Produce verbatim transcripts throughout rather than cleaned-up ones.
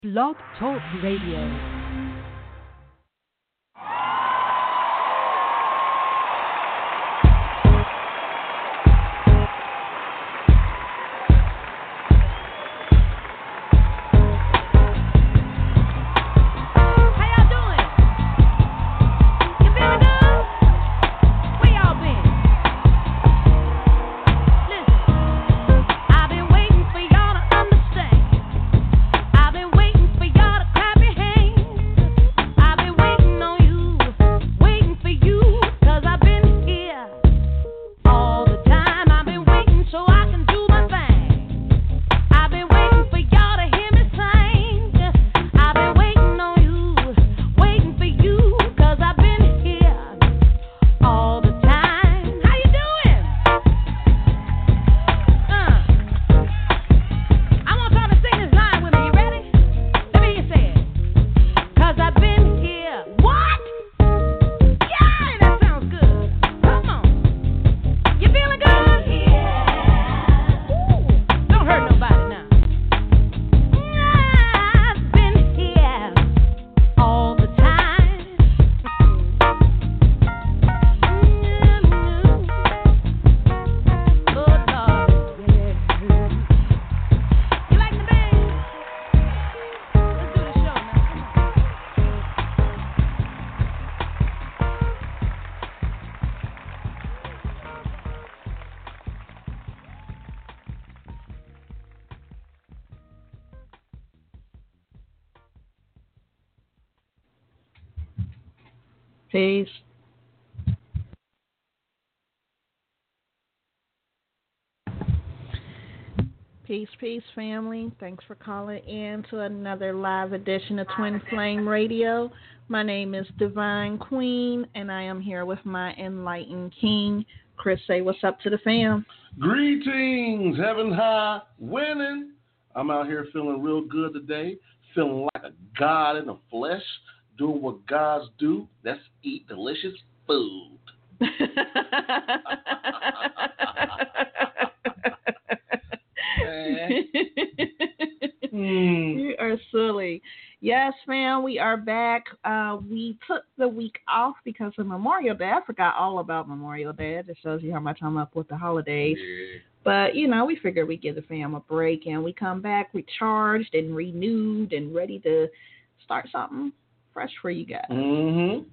Blog Talk Radio. Peace. Peace, peace, family. Thanks for calling in to another live edition of Twin Flame Radio. My name is Divine Queen, and I am here with my enlightened king. Chris, say what's up to the fam. Greetings, heaven high, winning. I'm out here feeling real good today, feeling like a god in the flesh. Doing what gods do, that's eat delicious food. mm. You are silly. Yes, fam, we are back. Uh, we took the week off because of Memorial Day. I forgot all about Memorial Day. It just shows you how much I'm up with the holidays. Yeah. But, you know, we figured we'd give the fam a break, and we come back recharged and renewed and ready to start something fresh for you guys. Mm-hmm.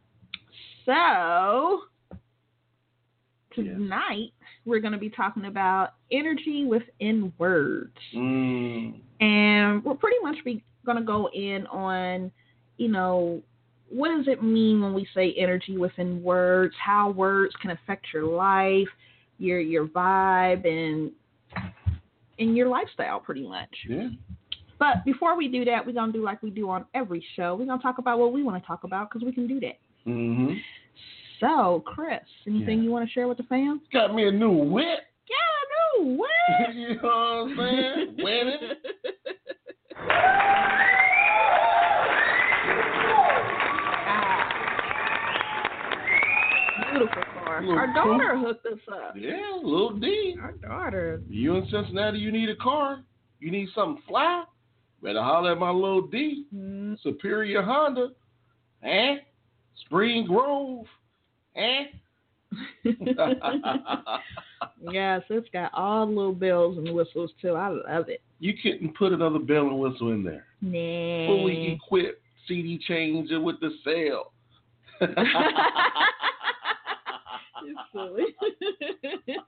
So, tonight yes. we're going to be talking about energy within words. Mm. And we're pretty much be, going to go in on, you know, what does it mean when we say energy within words, how words can affect your life, your your vibe, and, and your lifestyle pretty much. Yeah. But before we do that, we're going to do like we do on every show. We're going to talk about what we want to talk about because we can do that. Mm-hmm. So, Chris, anything yeah. you want to share with the fans? Got me a new whip. Got a new whip. You know what I'm saying? Winning. Beautiful car. Our daughter cool. hooked us up. Yeah, little D. Our daughter. You in Cincinnati, you need a car. You need something fly. Better holler at my little D. Mm. Superior Honda. Eh? Spring Grove. Eh? Yes, it's got all the little bells and whistles, too. I love it. You couldn't put another bell and whistle in there. Nah. Fully equipped C D changer with the cell. You're silly.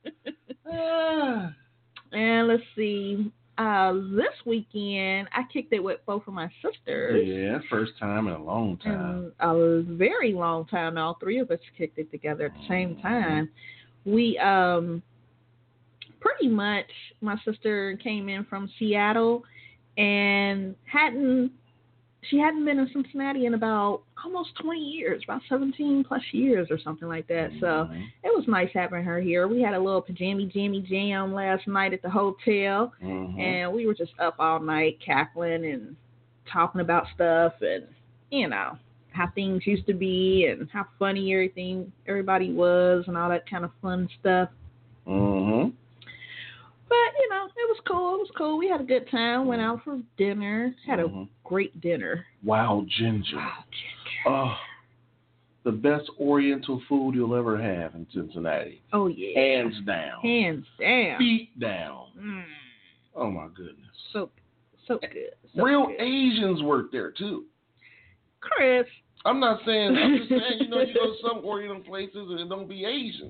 And let's see. Uh, this weekend, I kicked it with both of my sisters. Yeah, first time in a long time. And a very long time. All three of us kicked it together at the same time. We, um, pretty much, my sister came in from Seattle and hadn't, she hadn't been in Cincinnati in about almost twenty years, about seventeen plus years or something like that. So mm-hmm. it was nice having her here. We had a little pajama jammy jam last night at the hotel, mm-hmm. and we were just up all night cackling and talking about stuff and, you know, how things used to be and how funny everything, everybody was and all that kind of fun stuff. Mm-hmm. But, you know, it was cool. It was cool. We had a good time. Went out for dinner. Had Mm-hmm. a great dinner. Wild ginger. Wow, ginger. Oh, the best Oriental food you'll ever have in Cincinnati. Oh, yeah. Hands down. Hands down. Feet down. Mm. Oh, my goodness. So, so good. So Real good. Asians work there, too. Chris. I'm not saying, I'm just saying, you know, you go to some Oriental places and it don't be Asians.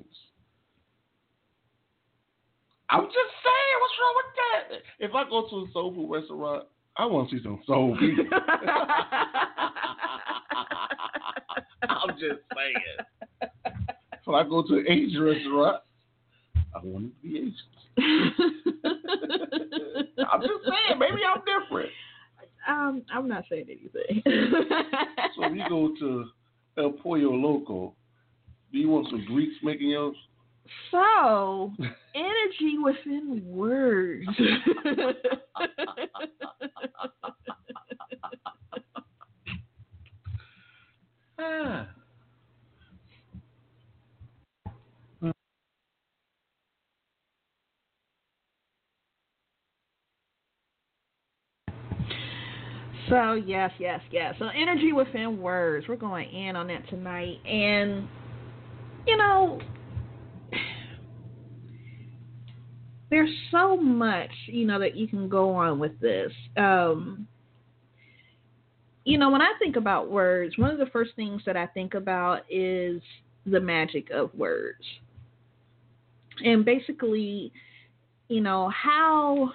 I'm just saying, what's wrong with that? If I go to a soul food restaurant, I want to see some soul people. I'm just saying. When I go to an Asian restaurant, I want it to be Asians. I'm just saying, maybe I'm different. Um, I'm not saying anything. So if you go to El Pollo Loco, do you want some Greeks making yours? So, energy within words. ah. So, yes, yes, yes. So, energy within words. We're going in on that tonight. And, you know, there's so much, you know, that you can go on with this. Um, you know, when I think about words, one of the first things that I think about is the magic of words. And basically, you know, how,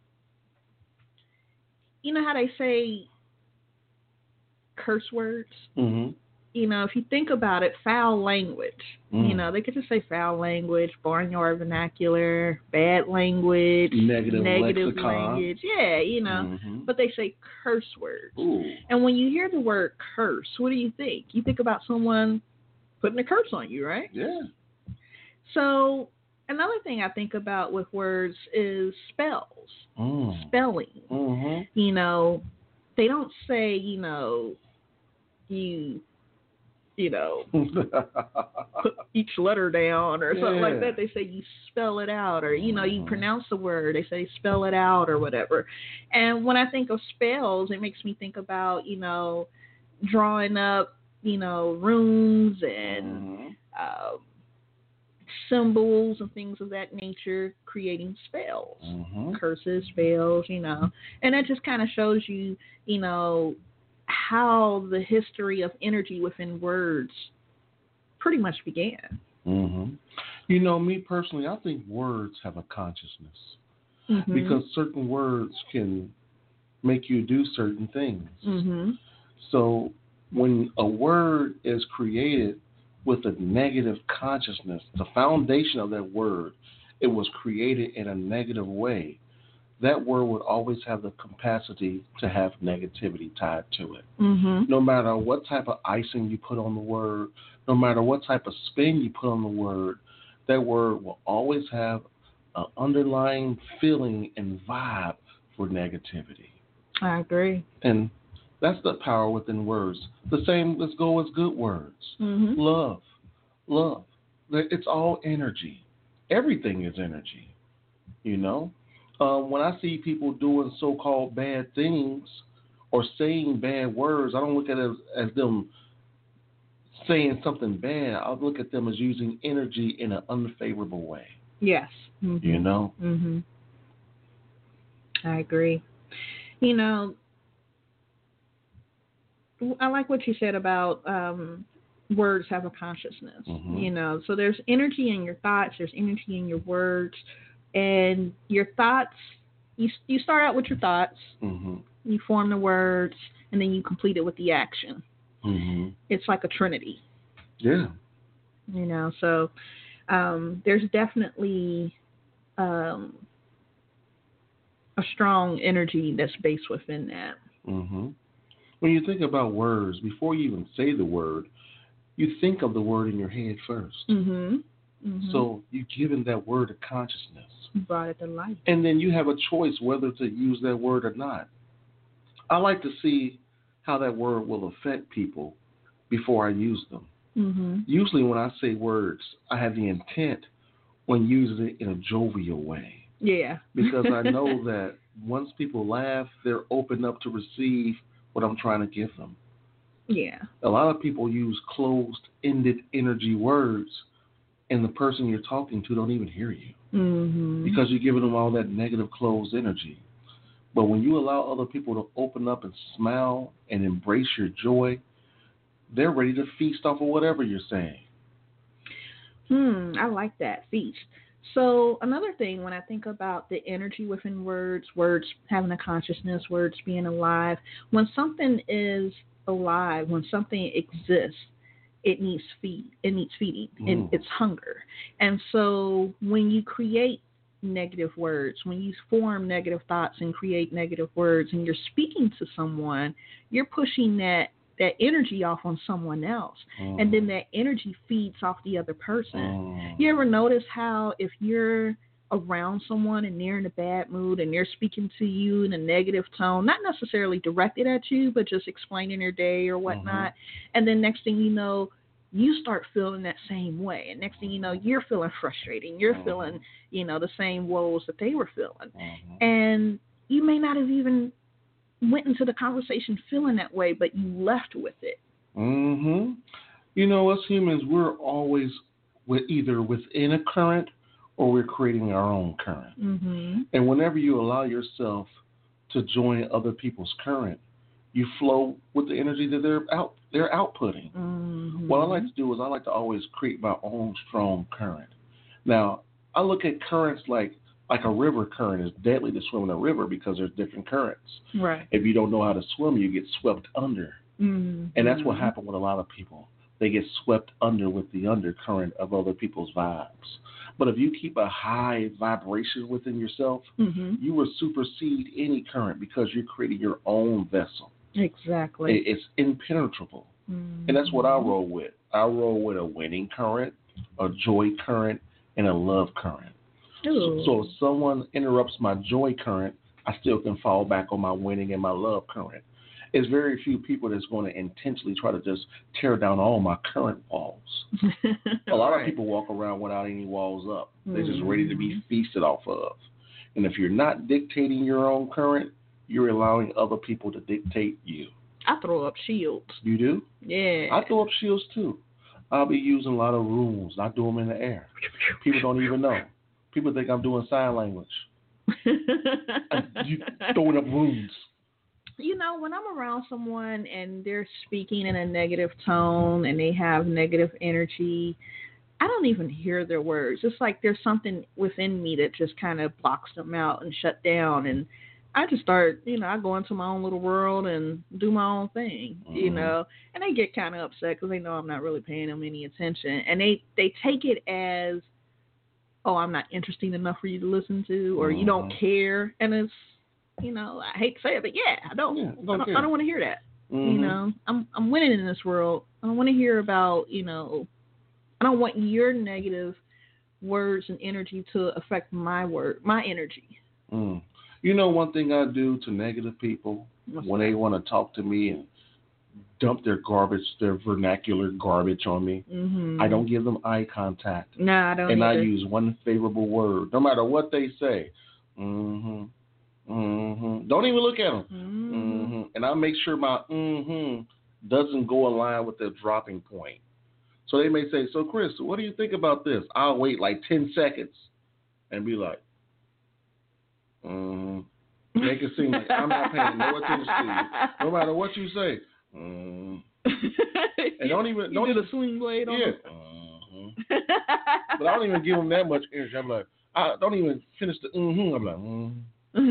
you know how they say curse words? Mm-hmm. You know, if you think about it, foul language. Mm. You know, they could just say foul language, barnyard vernacular, bad language, Negative, negative lexicon. language. Yeah, you know, Mm-hmm. but they say curse words. Ooh. And when you hear the word curse, what do you think? You think about someone putting a curse on you, right? Yeah. So another thing I think about with words is spells, Mm. spelling. Mm-hmm. You know, they don't say, you know, you, you know, put each letter down or something like Yeah. that. They say you spell it out, or, you know, you pronounce the word. They say spell it out or whatever. And when I think of spells, it makes me think about, you know, drawing up, you know, runes and Mm-hmm. um, symbols and things of that nature, creating spells, Mm-hmm. curses, spells, you know. And that just kind of shows you, you know, how the history of energy within words pretty much began. Mm-hmm. You know, me personally, I think words have a consciousness Mm-hmm. because certain words can make you do certain things. Mm-hmm. So when a word is created with a negative consciousness, the foundation of that word, it was created in a negative way. That word would always have the capacity to have negativity tied to it. Mm-hmm. No matter what type of icing you put on the word, no matter what type of spin you put on the word, that word will always have an underlying feeling and vibe for negativity. I agree. And that's the power within words. The same, let's go with good words. Mm-hmm. Love. Love. It's all energy. Everything is energy, you know? Um, when I see people doing so-called bad things or saying bad words, I don't look at it as, as them saying something bad. I look at them as using energy in an unfavorable way. Yes. Mm-hmm. You know? Mm-hmm. I agree. You know, I like what you said about um, words have a consciousness. Mm-hmm. You know, so there's energy in your thoughts, there's energy in your words. And your thoughts, you you start out with your thoughts, Mm-hmm. you form the words, and then you complete it with the action. Mm-hmm. It's like a trinity. Yeah. You know, so um, there's definitely um, a strong energy that's based within that. Mm-hmm. When you think about words, before you even say the word, you think of the word in your head first. Mm-hmm. Mm-hmm. So you've given that word a consciousness. You brought it to life. And then you have a choice whether to use that word or not. I like to see how that word will affect people before I use them. Mm-hmm. Usually when I say words, I have the intent when using it in a jovial way. Yeah. Because I know that once people laugh, they're open up to receive what I'm trying to give them. Yeah. A lot of people use closed-ended energy words, and the person you're talking to don't even hear you. Mm-hmm. Because you're giving them all that negative closed energy. But when you allow other people to open up and smile and embrace your joy, they're ready to feast off of whatever you're saying. Hmm, I like that, feast. So another thing, when I think about the energy within words, words having a consciousness, words being alive, when something is alive, when something exists, it needs feed. It needs feeding. Mm. It, it's hunger. And so when you create negative words, when you form negative thoughts and create negative words, and you're speaking to someone, you're pushing that that energy off on someone else. Mm. And then that energy feeds off the other person. Mm. You ever notice how if you're around someone and they're in a bad mood and they're speaking to you in a negative tone, not necessarily directed at you, but just explaining their day or whatnot, mm-hmm. and then next thing you know, you start feeling that same way. And next thing you know, you're feeling frustrating. You're mm-hmm. feeling, you know, the same woes that they were feeling. Mm-hmm. And you may not have even went into the conversation feeling that way, but you left with it. Mm-hmm. You know, us humans, we're always with either within a current or we're creating our own current. Mm-hmm. And whenever you allow yourself to join other people's current, you flow with the energy that they're out they're outputting. Mm-hmm. What I like to do is I like to always create my own strong current. Now, I look at currents like Like a river current is deadly to swim in a river because there's different currents. Right. If you don't know how to swim, you get swept under. Mm-hmm. And that's what happened with a lot of people. They get swept under with the undercurrent of other people's vibes. But if you keep a high vibration within yourself, mm-hmm. you will supersede any current because you're creating your own vessel. Exactly. It's impenetrable. Mm-hmm. And that's what I roll with. I roll with a winning current, a joy current, and a love current. So, so if someone interrupts my joy current, I still can fall back on my winning and my love current. It's very few people that's going to intentionally try to just tear down all my current walls. A lot right. of people walk around without any walls up. They're mm-hmm. just ready to be feasted off of. And if you're not dictating your own current, you're allowing other people to dictate you. I throw up shields. You do? Yeah. I throw up shields too. I'll be using a lot of rules. I do them in the air. People don't even know. People think I'm doing sign language. You throwing up rooms. You know, when I'm around someone and they're speaking in a negative tone and they have negative energy, I don't even hear their words. It's like there's something within me that just kind of blocks them out and shut down. And I just start, you know, I go into my own little world and do my own thing, mm-hmm. you know. And they get kind of upset because they know I'm not really paying them any attention. And they, they take it as, oh, I'm not interesting enough for you to listen to, or mm-hmm. you don't care. And it's, you know, I hate to say it, but yeah, I don't, yeah, don't I don't, I don't want to hear that. Mm-hmm. You know, I'm, I'm winning in this world. I don't want to hear about, you know, I don't want your negative words and energy to affect my word, my energy. Mm. You know, one thing I do to negative people What's when that? they want to talk to me and dump their garbage, their vernacular garbage on me, mm-hmm. I don't give them eye contact. No, I don't And either. I use one favorable word, no matter what they say. Mm-hmm. Mm-hmm. Don't even look at them. Mm-hmm. Mm-hmm. And I make sure my mm-hmm doesn't go in line with their dropping point. So they may say, so Chris, what do you think about this? I'll wait like ten seconds and be like, mm-hmm. Make it seem like I'm not paying no attention to you. No matter what you say. Mm-hmm. And don't even, you don't did even, a swing blade on yeah. them. Mm-hmm. But I don't even give them that much energy. I'm like, I don't even finish the mm-hmm. I'm like, mm-hmm.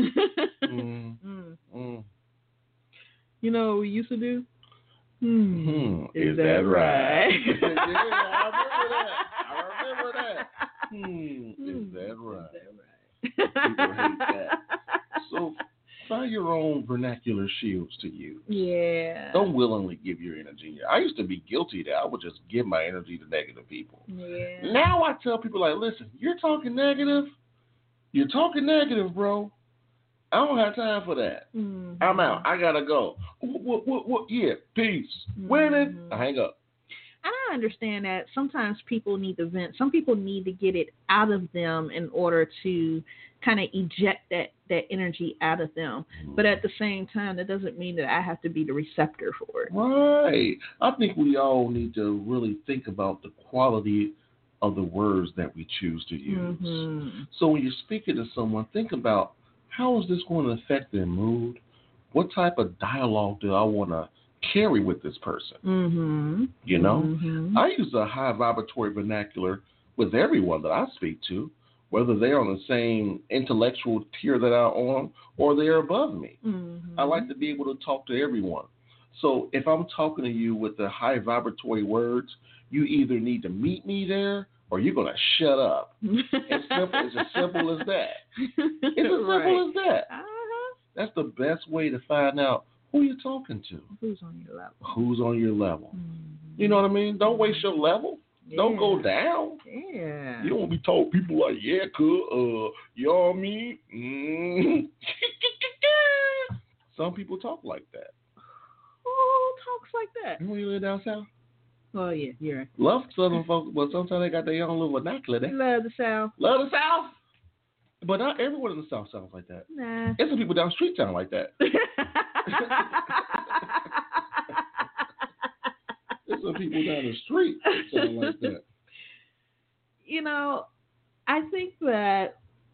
mm, mm. mm. You know what we used to do? Hmm. Mm-hmm. Is, Is that, that right? right? Yeah, I remember that. I remember that. Hmm. Is that right? Is that right? People hate that. So find your own vernacular shields to use. Yeah. Don't willingly give your energy. I used to be guilty that I would just give my energy to negative people. Yeah. Now I tell people like, listen, you're talking negative. You're talking negative, bro. I don't have time for that. Mm-hmm. I'm out. I gotta go. What, what, what, yeah, peace. Mm-hmm. Winning. I hang up. And I understand that sometimes people need to vent. Some people need to get it out of them in order to kind of eject that, that energy out of them. Mm-hmm. But at the same time, that doesn't mean that I have to be the receptor for it. Right. I think we all need to really think about the quality of the words that we choose to use. Mm-hmm. So when you're speaking to someone, think about, how is this going to affect their mood? What type of dialogue do I want to carry with this person? Mm-hmm. You know? Mm-hmm. I use a high vibratory vernacular with everyone that I speak to, whether they're on the same intellectual tier that I'm on or they're above me. Mm-hmm. I like to be able to talk to everyone. So if I'm talking to you with the high vibratory words, you either need to meet me there or you're going to shut up. It's simple. It's as simple as that. It's as simple right. as that. Uh-huh. That's the best way to find out who you're talking to. Who's on your level. Who's on your level. Mm-hmm. You know what I mean? Don't waste your level. Yeah. Don't go down. Yeah. You don't want to be told people like, yeah, cuz, uh, you know what I mean? Mm-hmm. Some people talk like that. Who talks like that? You live down south? Oh, yeah, you're right. Love Southern folks, but sometimes they got their own little vernacular there. Love the South. Love the South. But not everyone in the South sounds like that. Nah. There's some people down the street sound like that. There's some people down the street that sound like that. You know, I think that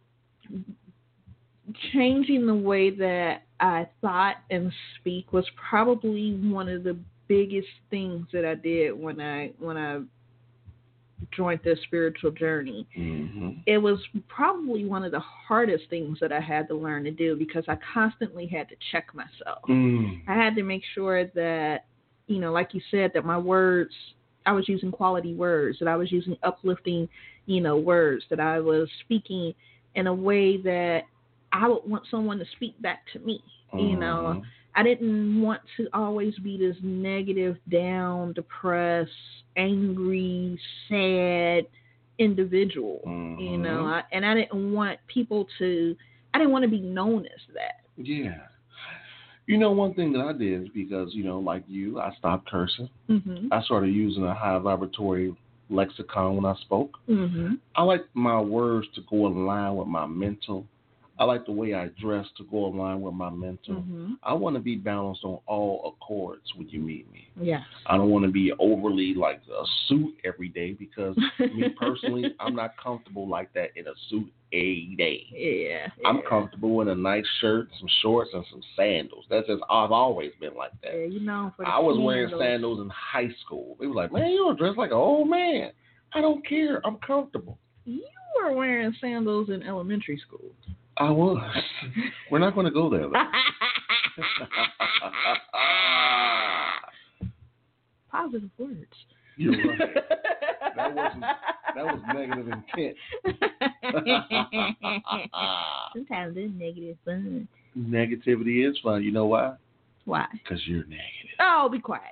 changing the way that I thought and speak was probably one of the biggest things that I did when I when I joined this spiritual journey. Mm-hmm. It was probably one of the hardest things that I had to learn to do because I constantly had to check myself. Mm. I had to make sure that, you know, like you said, that my words, I was using quality words, that I was using uplifting, you know, words, that I was speaking in a way that I would want someone to speak back to me. Mm-hmm. You know, I didn't want to always be this negative, down, depressed, angry, sad individual, mm-hmm. you know, I, and I didn't want people to, I didn't want to be known as that. Yeah. You know, one thing that I did is because, you know, like you, I stopped cursing. Mm-hmm. I started using a high vibratory lexicon when I spoke. Mm-hmm. I like my words to go in line with my mental. I like the way I dress to go in line with my mental. Mm-hmm. I want to be balanced on all accords when you meet me. Yes. I don't want to be overly like a suit every day because me personally, I'm not comfortable like that in a suit a day. Yeah, yeah. I'm comfortable in a nice shirt, some shorts, and some sandals. That's just, I've always been like that. Yeah, you know. For the I was sandals. wearing sandals in high school. They were like, man, you don't dress like an old man. I don't care. I'm comfortable. You were wearing sandals in elementary school. I was. We're not going to go there, though. Positive words. You're right. That wasn't. That was negative intent. Sometimes it's negative fun. Negativity is fun. You know why? Why? Because you're negative. Oh, be quiet.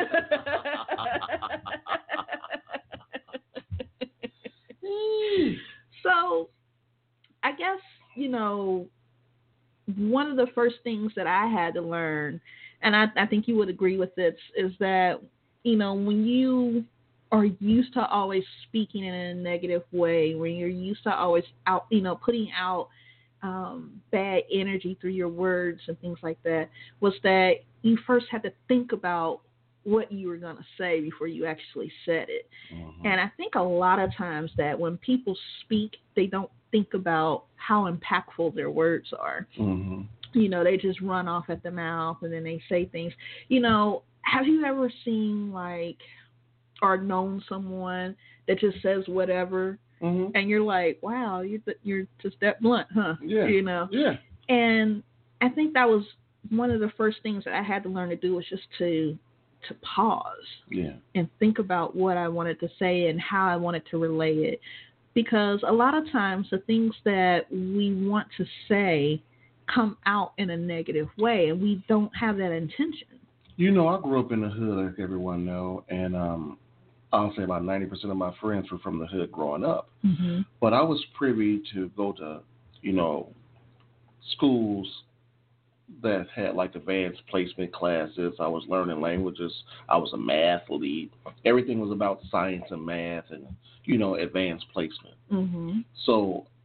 So, I guess, you know, one of the first things that I had to learn, and I, I think you would agree with this, is that, you know, when you are used to always speaking in a negative way, when you're used to always out, you know, putting out um, bad energy through your words and things like that, was that you first had to think about what you were going to say before you actually said it. Mm-hmm. And I think a lot of times that when people speak, they don't think about how impactful their words are. Mm-hmm. You know, they just run off at the mouth and then they say things. You know, have you ever seen like, or known someone that just says whatever, mm-hmm. and you're like, wow, you're, th- you're just that blunt, huh? Yeah. You know? Yeah. And I think that was one of the first things that I had to learn to do, was just to to pause yeah. and think about what I wanted to say and how I wanted to relay it. Because a lot of times the things that we want to say come out in a negative way, and we don't have that intention. You know, I grew up in the hood, like everyone know, and um, I'll say about ninety percent of my friends were from the hood growing up. Mm-hmm. But I was privy to go to, you know, schools that had like advanced placement classes. I was learning languages. I was a math lead. Everything was about science and math and, you know, advanced placement. Mm-hmm. So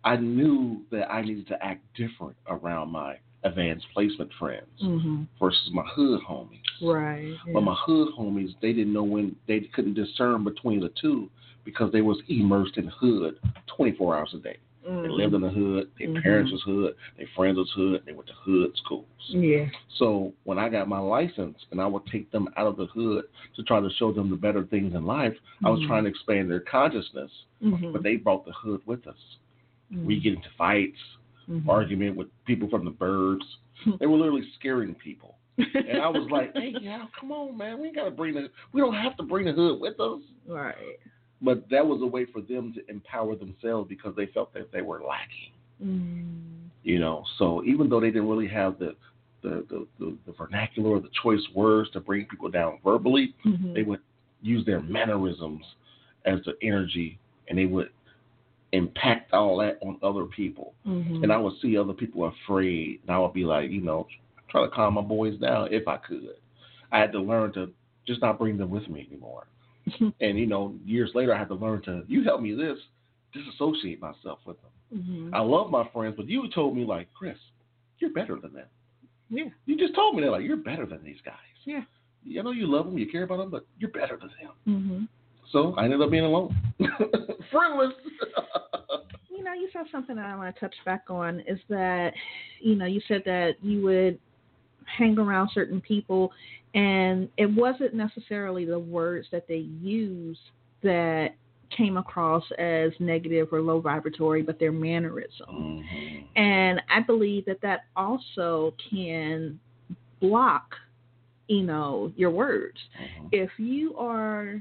I knew that I needed to act different around my advanced placement friends mm-hmm. versus my hood homies. Right. Yeah. But my hood homies, they didn't know when, they couldn't discern between the two because they was immersed in hood twenty-four hours a day. Mm-hmm. They lived in the hood, their mm-hmm. parents was hood, their friends was hood, they went to hood schools. Yeah. So when I got my license and I would take them out of the hood to try to show them the better things in life, mm-hmm. I was trying to expand their consciousness, mm-hmm. but they brought the hood with us. Mm-hmm. We get into fights, mm-hmm. argument with people from the burbs. They were literally scaring people. And I was like, hey, yeah, come on, man. We got to bring the, we don't have to bring the hood with us. Right. But that was a way for them to empower themselves because they felt that they were lacking. Mm. You know, so even though they didn't really have the the, the, the, the vernacular or the choice words to bring people down verbally, mm-hmm. they would use their mannerisms as the energy, and they would impact all that on other people. Mm-hmm. And I would see other people afraid, and I would be like, you know, try to calm my boys down if I could. I had to learn to just not bring them with me anymore. And, you know, years later, I had to learn to, you help me this, disassociate myself with them. Mm-hmm. I love my friends, but you told me, like, Chris, you're better than them. Yeah. You just told me that, like, you're better than these guys. Yeah. I know you love them, you care about them, but you're better than them. Mm-hmm. So I ended up being alone. Friendless. You know, you said something that I want to touch back on is that, you know, you said that you would hang around certain people, and it wasn't necessarily the words that they used that came across as negative or low vibratory, but their mannerism. Mm-hmm. And I believe that that also can block, you know, your words. Mm-hmm. If you are,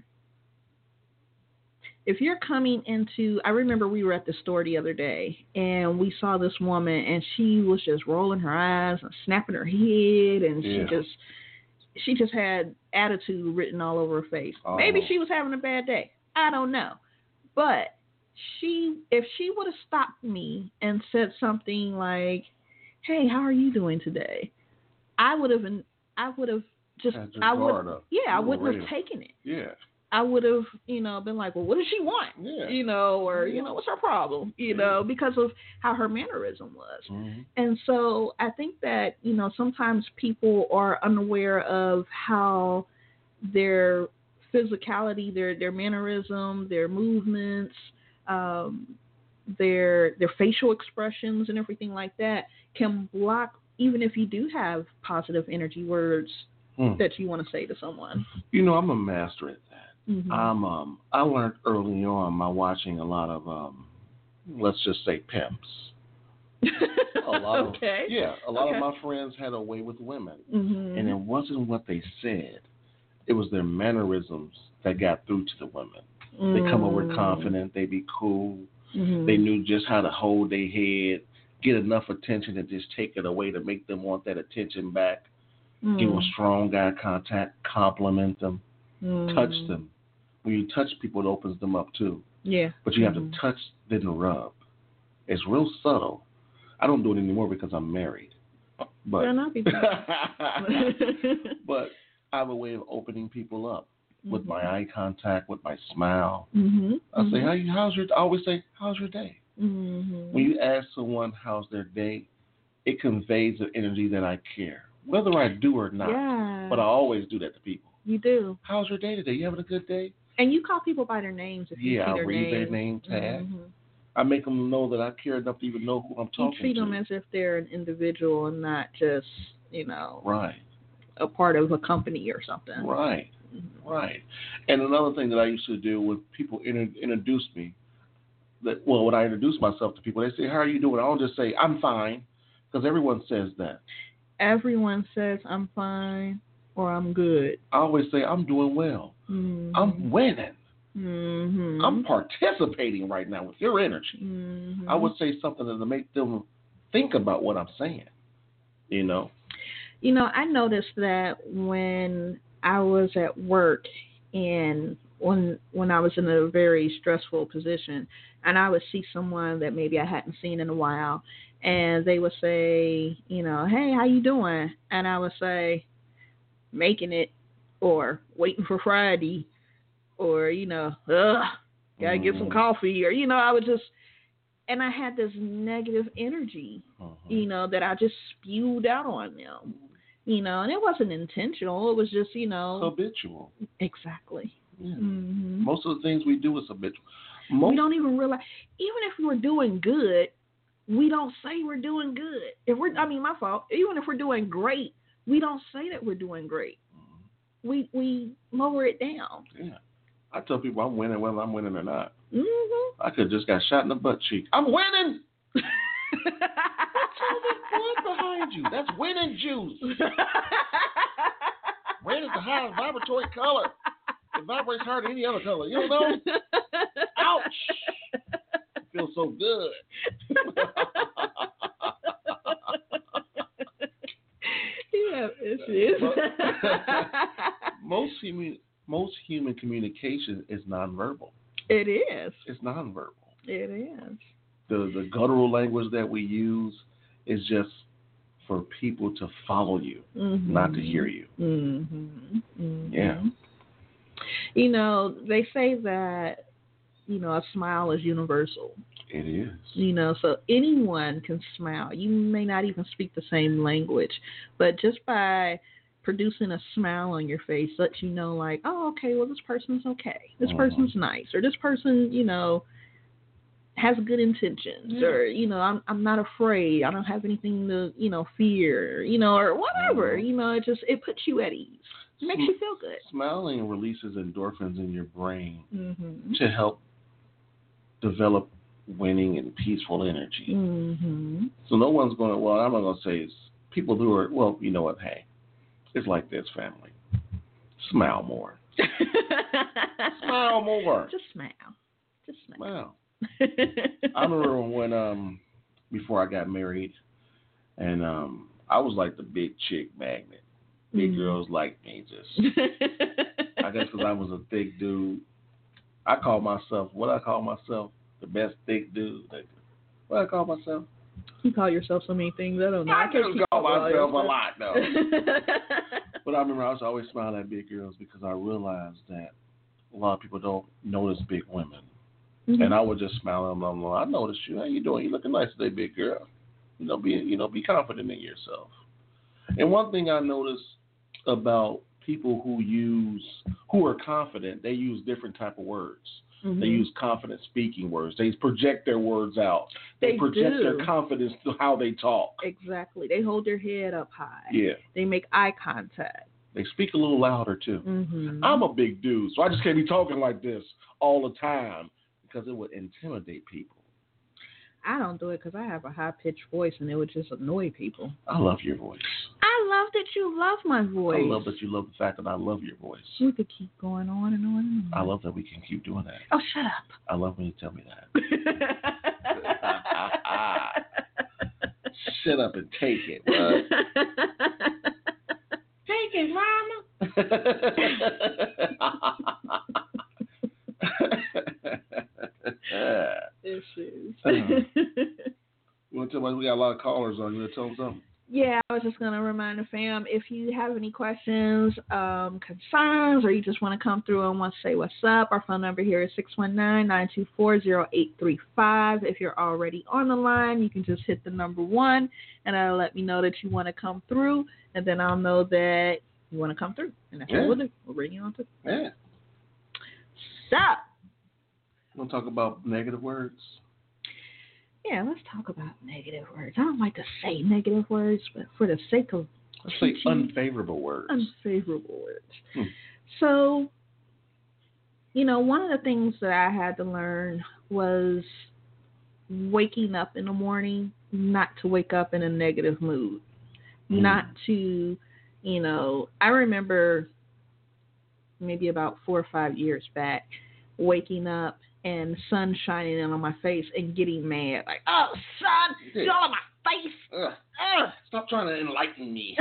if you're coming into, I remember we were at the store the other day and we saw this woman and she was just rolling her eyes and snapping her head, and yeah. she just, she just had attitude written all over her face. Oh. Maybe she was having a bad day. I don't know. But she, if she would have stopped me and said something like, hey, how are you doing today? I would have, I would have just, I would, up. yeah, I wouldn't have taken it. Yeah. I would have, you know, been like, well, what does she want? Yeah. You know, or, you know, what's her problem? You yeah. know, because of how her mannerism was. Mm-hmm. And so I think that, you know, sometimes people are unaware of how their physicality, their, their mannerism, their movements, um, their, their facial expressions and everything like that can block, even if you do have positive energy words mm. that you want to say to someone. You know, I'm a master at that. Mm-hmm. I'm, um, I learned early on by watching a lot of, um, let's just say, pimps. A lot of, okay. Yeah, a lot okay. of my friends had a way with women. Mm-hmm. And it wasn't what they said. It was their mannerisms that got through to the women. Mm-hmm. They come over confident. They be cool. Mm-hmm. They knew just how to hold their head, get enough attention and just take it away to make them want that attention back. Mm-hmm. Give them strong eye contact, compliment them, mm-hmm. touch them. When you touch people, it opens them up too. Yeah. But you have mm-hmm. to touch, then rub. It's real subtle. I don't do it anymore because I'm married. But, yeah, not but I have a way of opening people up mm-hmm. with my eye contact, with my smile. Mm-hmm. I say, mm-hmm. How you, how's your, I always say, how's your day? Mm-hmm. When you ask someone how's their day, it conveys the energy that I care, whether I do or not. Yeah. But I always do that to people. You do. How's your day today? You having a good day? And you call people by their names if you yeah, see their read name. their name tag. Mm-hmm. I make them know that I care enough to even know who I'm talking to. You treat them as if they're an individual and not just, you know, right, a part of a company or something. Right, mm-hmm. right. And another thing that I used to do when people inter- introduce me, that well, when I introduce myself to people, they say, "How are you doing?" I don't just say, "I'm fine," because everyone says that. Everyone says, "I'm fine" or "I'm good." I always say, "I'm doing well." Mm-hmm. I'm winning. Mm-hmm. I'm participating right now with your energy. Mm-hmm. I would say something to make them think about what I'm saying, you know? You know, I noticed that when I was at work and when when I was in a very stressful position and I would see someone that maybe I hadn't seen in a while and they would say, you know, hey, how you doing? And I would say, making it or waiting for Friday. Or, you know, ugh, gotta get some coffee, or, you know, I would just, and I had this negative energy, uh-huh. you know, that I just spewed out on them, you know, and it wasn't intentional. It was just, you know, habitual. Exactly. Yeah. Mm-hmm. Most of the things we do is habitual. Most we don't even realize, even if we're doing good, we don't say we're doing good. If we're, I mean, my fault. Even if we're doing great, we don't say that we're doing great. Mm-hmm. We we lower it down. Yeah. I tell people I'm winning whether I'm winning or not. Mm-hmm. I could just got shot in the butt cheek. I'm winning. What's all this blood behind you? That's winning juice. Red is the highest vibratory color. It vibrates harder than any other color. You don't know? Ouch! It feels so good. Yeah, it is. most human most human communication is nonverbal. It is. It's nonverbal. It is. The the guttural language that we use is just for people to follow you, mm-hmm. not to hear you. Mm-hmm. Mm-hmm. Yeah. You know, they say that, you know, a smile is universal. It is. You know, so anyone can smile. You may not even speak the same language, but just by producing a smile on your face lets you know, like, oh, okay, well, this person's okay. This mm-hmm. person's nice. Or this person, you know, has good intentions. Yeah. Or, you know, I'm I'm not afraid. I don't have anything to, you know, fear, you know, or whatever. Mm-hmm. You know, it just, it puts you at ease. It makes you feel good. Smiling releases endorphins in your brain mm-hmm. to help develop winning and peaceful energy. Mm-hmm. So no one's going to, well, I'm not going to say it's people who are, well, you know what, hey, it's like this, family. Smile more. Smile more. Just smile. Just smile. Smile. I remember when, um, before I got married, and um, I was like the big chick magnet. Big mm. girls like me, just. I guess because I was a thick dude. I call myself, what I call myself, the best thick dude. What I call myself? You call yourself so many things. I don't know. I, I can't just call myself a lot, though. But I remember I was always smiling at big girls because I realized that a lot of people don't notice big women. Mm-hmm. And I would just smile at them. I'm like, I noticed you. How you doing? You looking nice today, big girl. You know, be you know, be confident in yourself. And one thing I noticed about people who use who are confident, they use different type of words. Mm-hmm. They use confident speaking words. They project their words out. They, they project do. their confidence through how they talk. Exactly. They hold their head up high. Yeah. They make eye contact. They speak a little louder too. Mm-hmm. I'm a big dude, so I just can't be talking like this all the time because it would intimidate people. I don't do it because I have a high-pitched voice, and it would just annoy people. I love your voice. I love that you love my voice. I love that you love the fact that I love your voice. We could keep going on and on and on. I love that we can keep doing that. Oh, shut up. I love when you tell me that. Shut up and take it, bud. Take it, Mama. Issues. uh, you want to tell us we got a lot of callers on? You want to tell them something? Yeah, I was just going to remind the fam, if you have any questions, um, concerns, or you just want to come through and want to say what's up, our phone number here is six one nine, nine two four, zero eight three five. If you're already on the line, you can just hit the number one, and that'll let me know that you want to come through, and then I'll know that you want to come through, and that's yeah. what we'll do. We'll bring you on through. Yeah. Stop. Want to talk about negative words? Yeah, let's talk about negative words. I don't like to say negative words, but for the sake of let's say unfavorable words. Unfavorable words. Hmm. So, you know, one of the things that I had to learn was waking up in the morning, not to wake up in a negative mood. Hmm. Not to, you know, I remember maybe about four or five years back, waking up and sun shining in on my face and getting mad. Like, oh, sun, it's all on my face. Ugh. Ugh. Stop trying to enlighten me.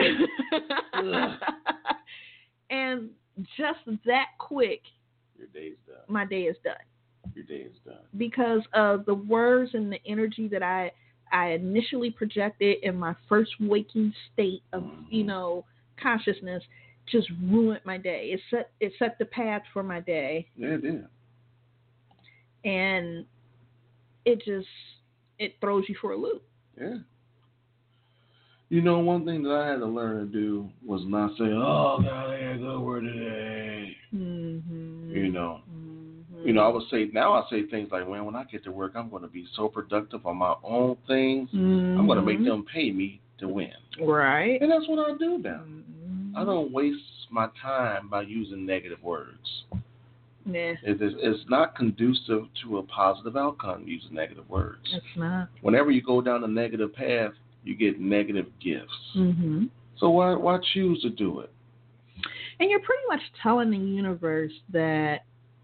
And just that quick, your day's done. My day is done. Your day is done. Because of the words and the energy that I, I initially projected in my first waking state of, mm-hmm. you know, consciousness just ruined my day. It set, it set the path for my day. Yeah, it did. And it just, it throws you for a loop. Yeah. You know, one thing that I had to learn to do was not say, "Oh God, I gotta go to work today." Mm-hmm. You know. Mm-hmm. You know, I would say now I say things like, "Man, when I get to work, I'm going to be so productive on my own things. Mm-hmm. I'm going to make them pay me to win." Right. And that's what I do now. Mm-hmm. I don't waste my time by using negative words. Yeah. It is, it's not conducive to a positive outcome using negative words. It's not. Whenever you go down a negative path, you get negative gifts. Mm-hmm. So why why choose to do it? And you're pretty much telling the universe that,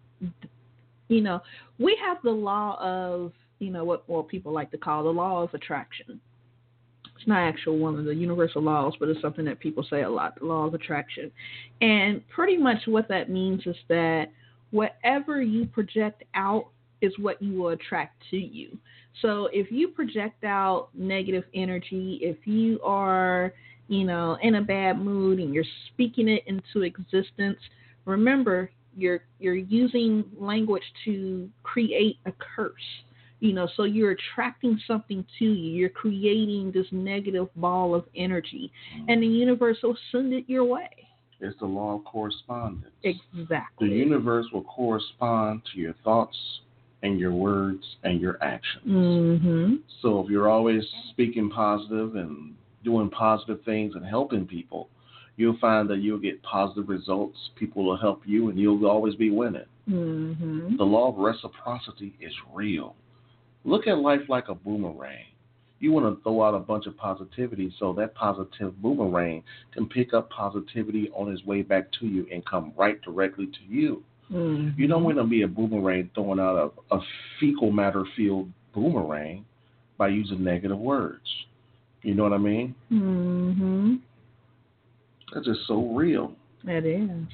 you know, we have the law of, you know, what, what people like to call the law of attraction. It's not actual one of the universal laws, but it's something that people say a lot, the law of attraction. And pretty much what that means is that whatever you project out is what you will attract to you. So if you project out negative energy, if you are, you know, in a bad mood and you're speaking it into existence, remember you're you're using language to create a curse. You know, so you're attracting something to you. You're creating this negative ball of energy, and the universe will send it your way. It's the law of correspondence. Exactly. The universe will correspond to your thoughts and your words and your actions. Mm-hmm. So if you're always speaking positive and doing positive things and helping people, you'll find that you'll get positive results. People will help you, and you'll always be winning. Mm-hmm. The law of reciprocity is real. Look at life like a boomerang. You want to throw out a bunch of positivity so that positive boomerang can pick up positivity on its way back to you and come right directly to you. Mm-hmm. You don't want to be a boomerang throwing out a, a fecal matter-filled boomerang by using negative words. You know what I mean? Mm-hmm. That's just so real. It is.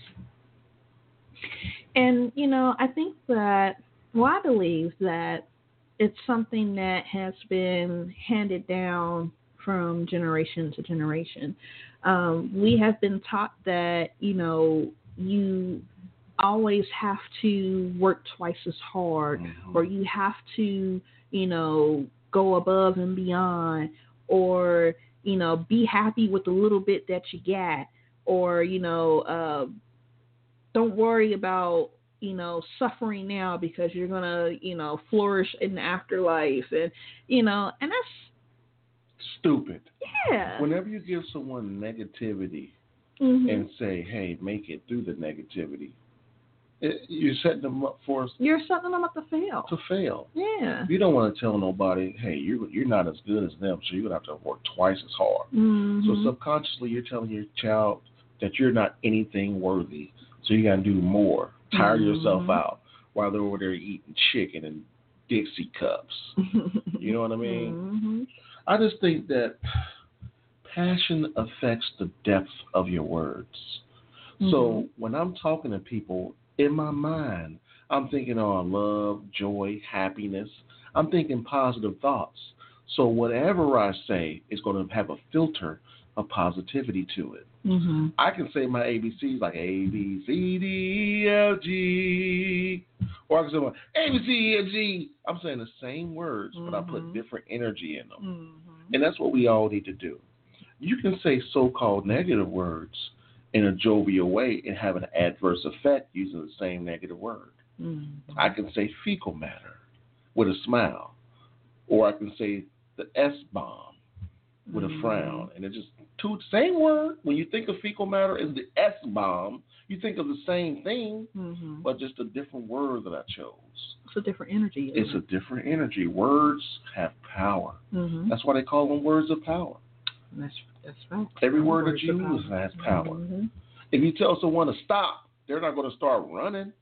And, you know, I think that, well, I believe that it's something that has been handed down from generation to generation. Um, we have been taught that, you know, you always have to work twice as hard, mm-hmm. or you have to, you know, go above and beyond, or, you know, be happy with the little bit that you get, or, you know, uh, don't worry about, you know, suffering now because you're going to, you know, flourish in the afterlife. And, you know, and that's stupid. Yeah. Whenever you give someone negativity mm-hmm. and say, hey, make it through the negativity, it, you're setting them up for You're setting them up to fail. To fail. Yeah. You don't want to tell nobody, hey, you're, you're not as good as them, so you're going to have to work twice as hard. Mm-hmm. So subconsciously you're telling your child that you're not anything worthy, so you got to do more. Tire mm-hmm. yourself out while they're over there eating chicken and Dixie cups. You know what I mean? Mm-hmm. I just think that passion affects the depth of your words. Mm-hmm. So when I'm talking to people, in my mind, I'm thinking on love, joy, happiness. I'm thinking positive thoughts. So whatever I say is going to have a filter of positivity to it. Mm-hmm. I can say my A B Cs like A, B, C, D, E, F, G. Or I can say my A, B, C, E, F, G. I'm saying the same words, mm-hmm. but I put different energy in them. Mm-hmm. And that's what we all need to do. You can say so-called negative words in a jovial way and have an adverse effect using the same negative word. Mm-hmm. I can say fecal matter with a smile. Or I can say the S-bomb with mm-hmm. a frown. And it's just two same word. When you think of fecal matter as the S-bomb, you think of the same thing, mm-hmm. but just a different word that I chose. It's a different energy. It's it? a different energy. Words have power. Mm-hmm. That's why they call them words of power. That's that's right. Every Some word that you use has power. Mm-hmm. If you tell someone to stop, they're not going to start running.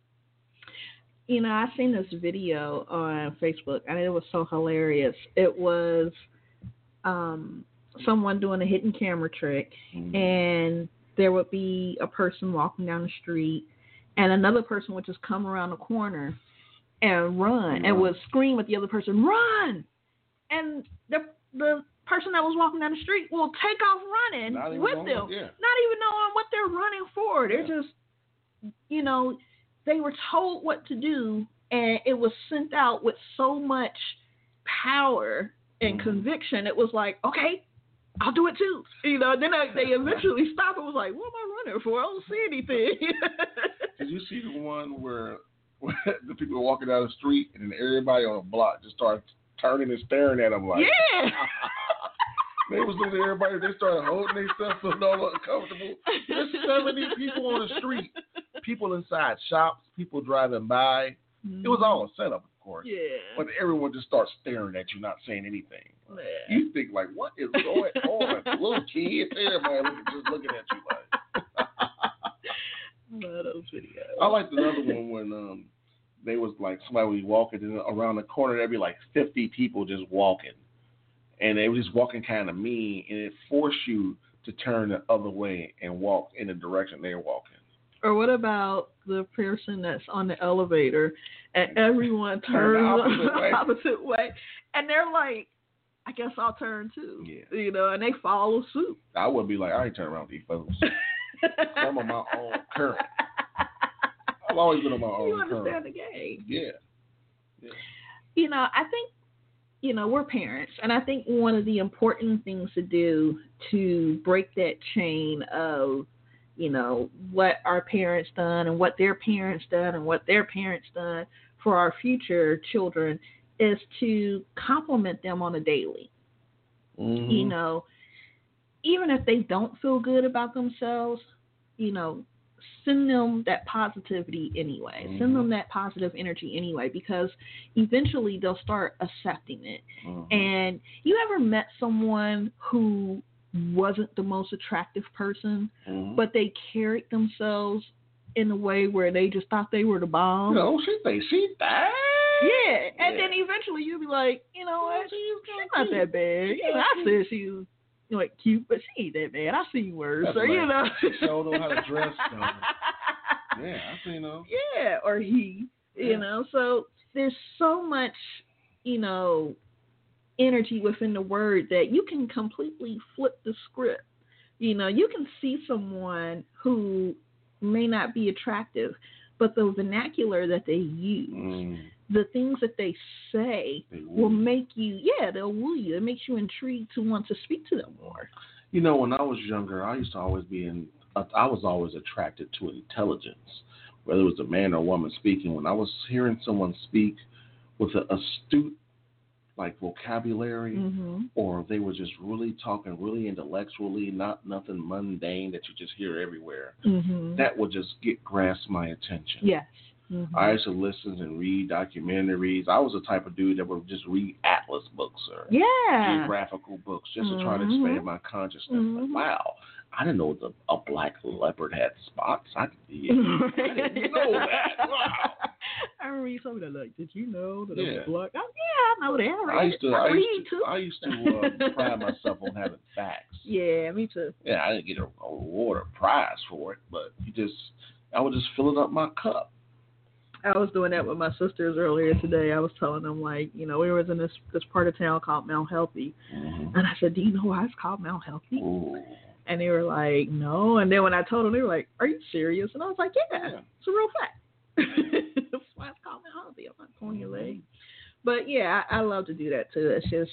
You know, I seen this video on Facebook, and it was so hilarious. It was um, someone doing a hidden camera trick, mm-hmm. and there would be a person walking down the street, and another person would just come around the corner and run, mm-hmm. and would scream at the other person, "Run!" And the the person that was walking down the street will take off running with them, yeah. not even knowing what they're running for. They're yeah. just, you know, they were told what to do, and it was sent out with so much power and Mhm. conviction, it was like, okay, I'll do it too. You know, and then I, they eventually stopped and was like, what am I running for? I don't see anything. Did you see the one where, where the people are walking down the street and then everybody on the block just started turning and staring at them like, yeah. they was looking at everybody, they started holding themselves, feeling all uncomfortable. There's seventy people on the street, people inside shops, people driving by. It was all a setup, of course. Yeah. But everyone just starts staring at you, not saying anything. Yeah. You think like, what is going on? Little kids, everybody looking, just looking at you like. Love those videos. I like the other one when um they was like somebody was walking and around the corner there'd be like fifty people just walking, and they were just walking kind of mean, and it forced you to turn the other way and walk in the direction they're walking. Or what about the person that's on the elevator and everyone Turn turns the opposite the way. opposite way, and they're like, I guess I'll turn too. Yeah. You know, and they follow suit. I would be like, I ain't turning around with these folks. I'm on my own current. I've always been on my own You understand current. the game. Yeah. Yeah. You know, I think, you know, we're parents, and I think one of the important things to do to break that chain of, you know, what our parents done and what their parents done and what their parents done for our future children is to compliment them on a daily. Mm-hmm. You know, even if they don't feel good about themselves, you know, send them that positivity anyway. Mm-hmm. Send them that positive energy anyway, because eventually they'll start accepting it. Mm-hmm. And you ever met someone who wasn't the most attractive person, Mm-hmm. but they carried themselves in a way where they just thought they were the bomb? You know, she thinks she bad. Yeah, and Yeah. then eventually you'll be like, you know what, She's she's not that bad. You know, I said she was, you know, like, cute, but she ain't that bad. I see worse. That's Or, you right. know. She showed them how to dress. So. Yeah, I seen them. Yeah, or he, you Yeah. know. So there's so much, you know, energy within the word that you can completely flip the script. You know, you can see someone who may not be attractive, but the vernacular that they use, Mm. the things that they say They will would. make you, yeah, they'll woo you. It makes you intrigued to want to speak to them more. You know, when I was younger, I used to always be in. I was always attracted to intelligence, whether it was a man or a woman speaking. When I was hearing someone speak with an astute, like vocabulary, Mm-hmm. or they were just really talking really intellectually, not nothing mundane that you just hear everywhere, Mm-hmm. that would just get grasp my attention. Yes. Mm-hmm. I used to listen and read documentaries. I was the type of dude that would just read atlas books or Yeah. geographical books just to try to Mhm. expand my consciousness. Mhm. Like, wow, I didn't know the, a black leopard had spots. I, yeah, I didn't know that. Wow. I remember you told me that, like, did you know that Yeah. I'm black? Oh, yeah, I know that. I, read I used to, it. I, I read used to, too. I used to uh, pride myself on having facts. Yeah, me too. Yeah, I didn't get a, a award or prize for it, but you just, I was just filling up my cup. I was doing that with my sisters earlier today. I was telling them, like, you know, we was in this this part of town called Mount Healthy, Mm-hmm. and I said, do you know why it's called Mount Healthy? Ooh. And they were like, no. And then when I told them, they were like, are you serious? And I was like, yeah, Yeah. it's a real fact. That's why it's called Mount Healthy. I'm not pulling your leg. But yeah, I, I love to do that too. It's just,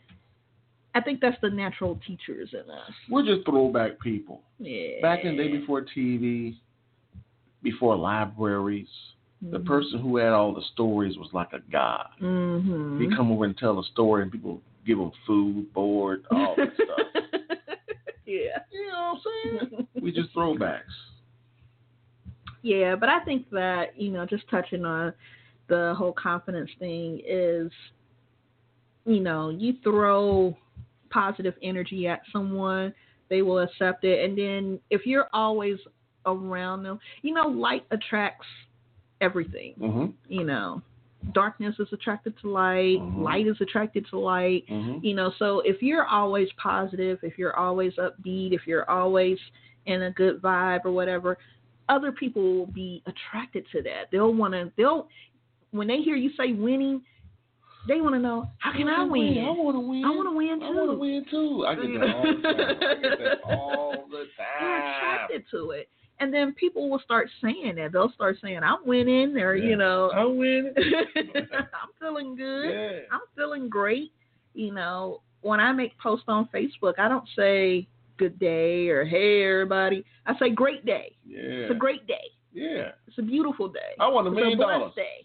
I think that's the natural teachers in us. We're just throwback people. Yeah. Back in the day before T V, before libraries, the Mhm. person who had all the stories was like a god. Mhm. He'd come over and tell a story, and people give him food, board, all that stuff. Yeah. You know what I'm saying? We just throwbacks. Yeah, but I think that, you know, just touching on the whole confidence thing is, you know, you throw positive energy at someone, they will accept it. And then if you're always around them, you know, light attracts everything. Mm-hmm. You know, darkness is attracted to light, Mhm. light is attracted to light. Mm-hmm. You know, so if you're always positive, if you're always upbeat, if you're always in a good vibe or whatever, other people will be attracted to that. They'll want to, they'll, when they hear you say winning, They want to know, how can I win? I want to win. I want to win too. I want to win too. I get that all the time. I get that all the time. They're attracted to it. And then people will start saying that. They'll start saying, I'm winning, or, Yeah. you know, I'm winning. I'm feeling good. Yeah. I'm feeling great. You know, when I make posts on Facebook, I don't say good day or hey, everybody. I say great day. Yeah. It's a great day. Yeah. It's a beautiful day. I want a million it's a dollars. blessed day.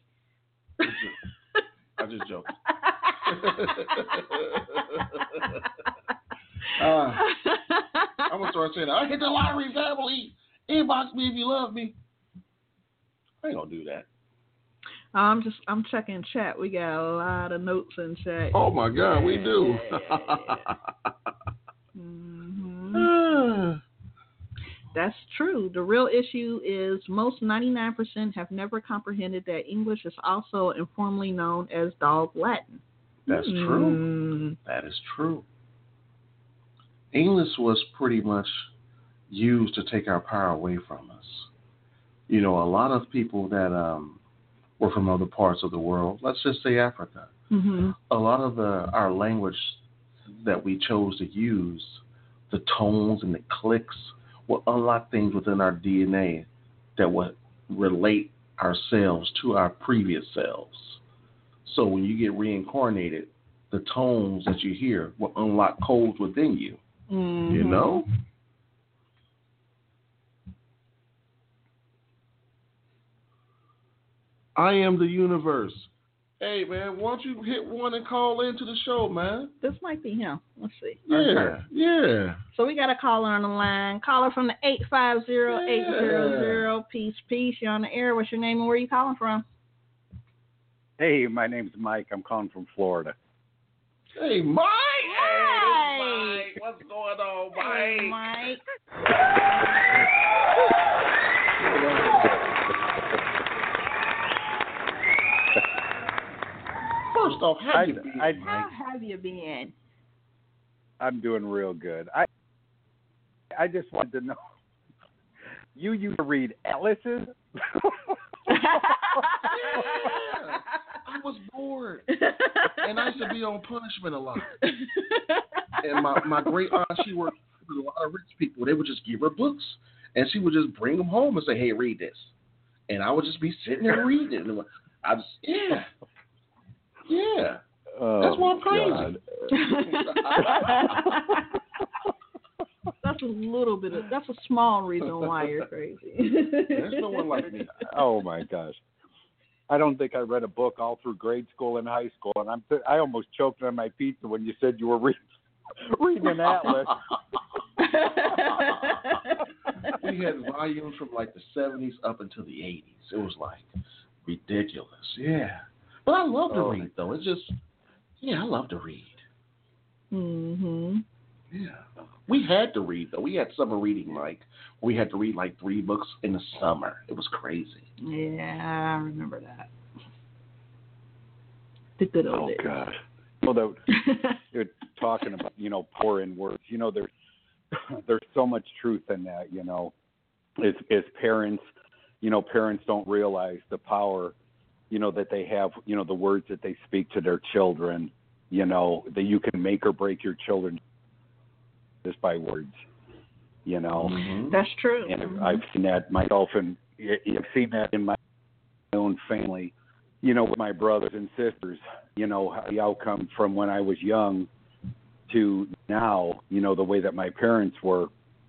I just joking. uh, I'm gonna start saying, I hit the lottery, family. Inbox me if you love me. I ain't gonna do that. I'm just I'm checking chat. We got a lot of notes in chat. Oh my God, we do. mm-hmm. That's true. The real issue is most ninety-nine percent have never comprehended that English is also informally known as Dog Latin. That's mm. true. That is true. English was pretty much used to take our power away from us. You know, a lot of people that um, were from other parts of the world, let's just say Africa, mm-hmm. a lot of the our language that we chose to use, the tones and the clicks, will unlock things within our D N A that would relate ourselves to our previous selves. So when you get reincarnated, the tones that you hear will unlock codes within you. Mm-hmm. You know? I am the universe. Hey, man, why don't you hit one and call into the show, man? This might be him. Let's see. Yeah, yeah. So we got a caller on the line. Caller from the eight five zero, eight zero zero. Peace, peace. You're on the air. What's your name and where are you calling from? Hey, my name's Mike. I'm calling from Florida. Hey, Mike. Hi. Hey, Mike. What's going on, Mike? Hey, Mike. First off, how I, you been, I, Mike? How have you been? I'm doing real good. I I just wanted to know, you used to read Atlases? Yeah. I was bored. And I used to be on punishment a lot. And my, my great aunt, she worked with a lot of rich people. They would just give her books. And she would just bring them home and say, hey, read this. And I would just be sitting there reading it. And I just, yeah. Yeah. Oh, that's why I'm crazy. That's a little bit of, that's a small reason why you're crazy. There's no one like me. Oh, my gosh. I don't think I read a book all through grade school and high school, and I'm th- I almost choked on my pizza when you said you were reading reading an atlas. We had volumes from like the seventies up until the eighties. It was like ridiculous. Yeah. But I love to Oh. read, though. It's just, yeah, I love to read. Mm-hmm. Yeah. We had to read, though. We had summer reading, like, we had to read like three books in the summer. It was crazy. Yeah, I remember that. The good old Oh, days. God. Well, they're talking about, you know, power in words. You know, there's there's so much truth in that, you know. As, as parents, you know, parents don't realize the power, you know, that they have, you know, the words that they speak to their children, you know, that you can make or break your children just by words, you know. Mm-hmm. That's true. And Mm-hmm. I've seen that myself, and I've seen that in my own family, you know, with my brothers and sisters, you know, the outcome from when I was young to now, you know, the way that my parents were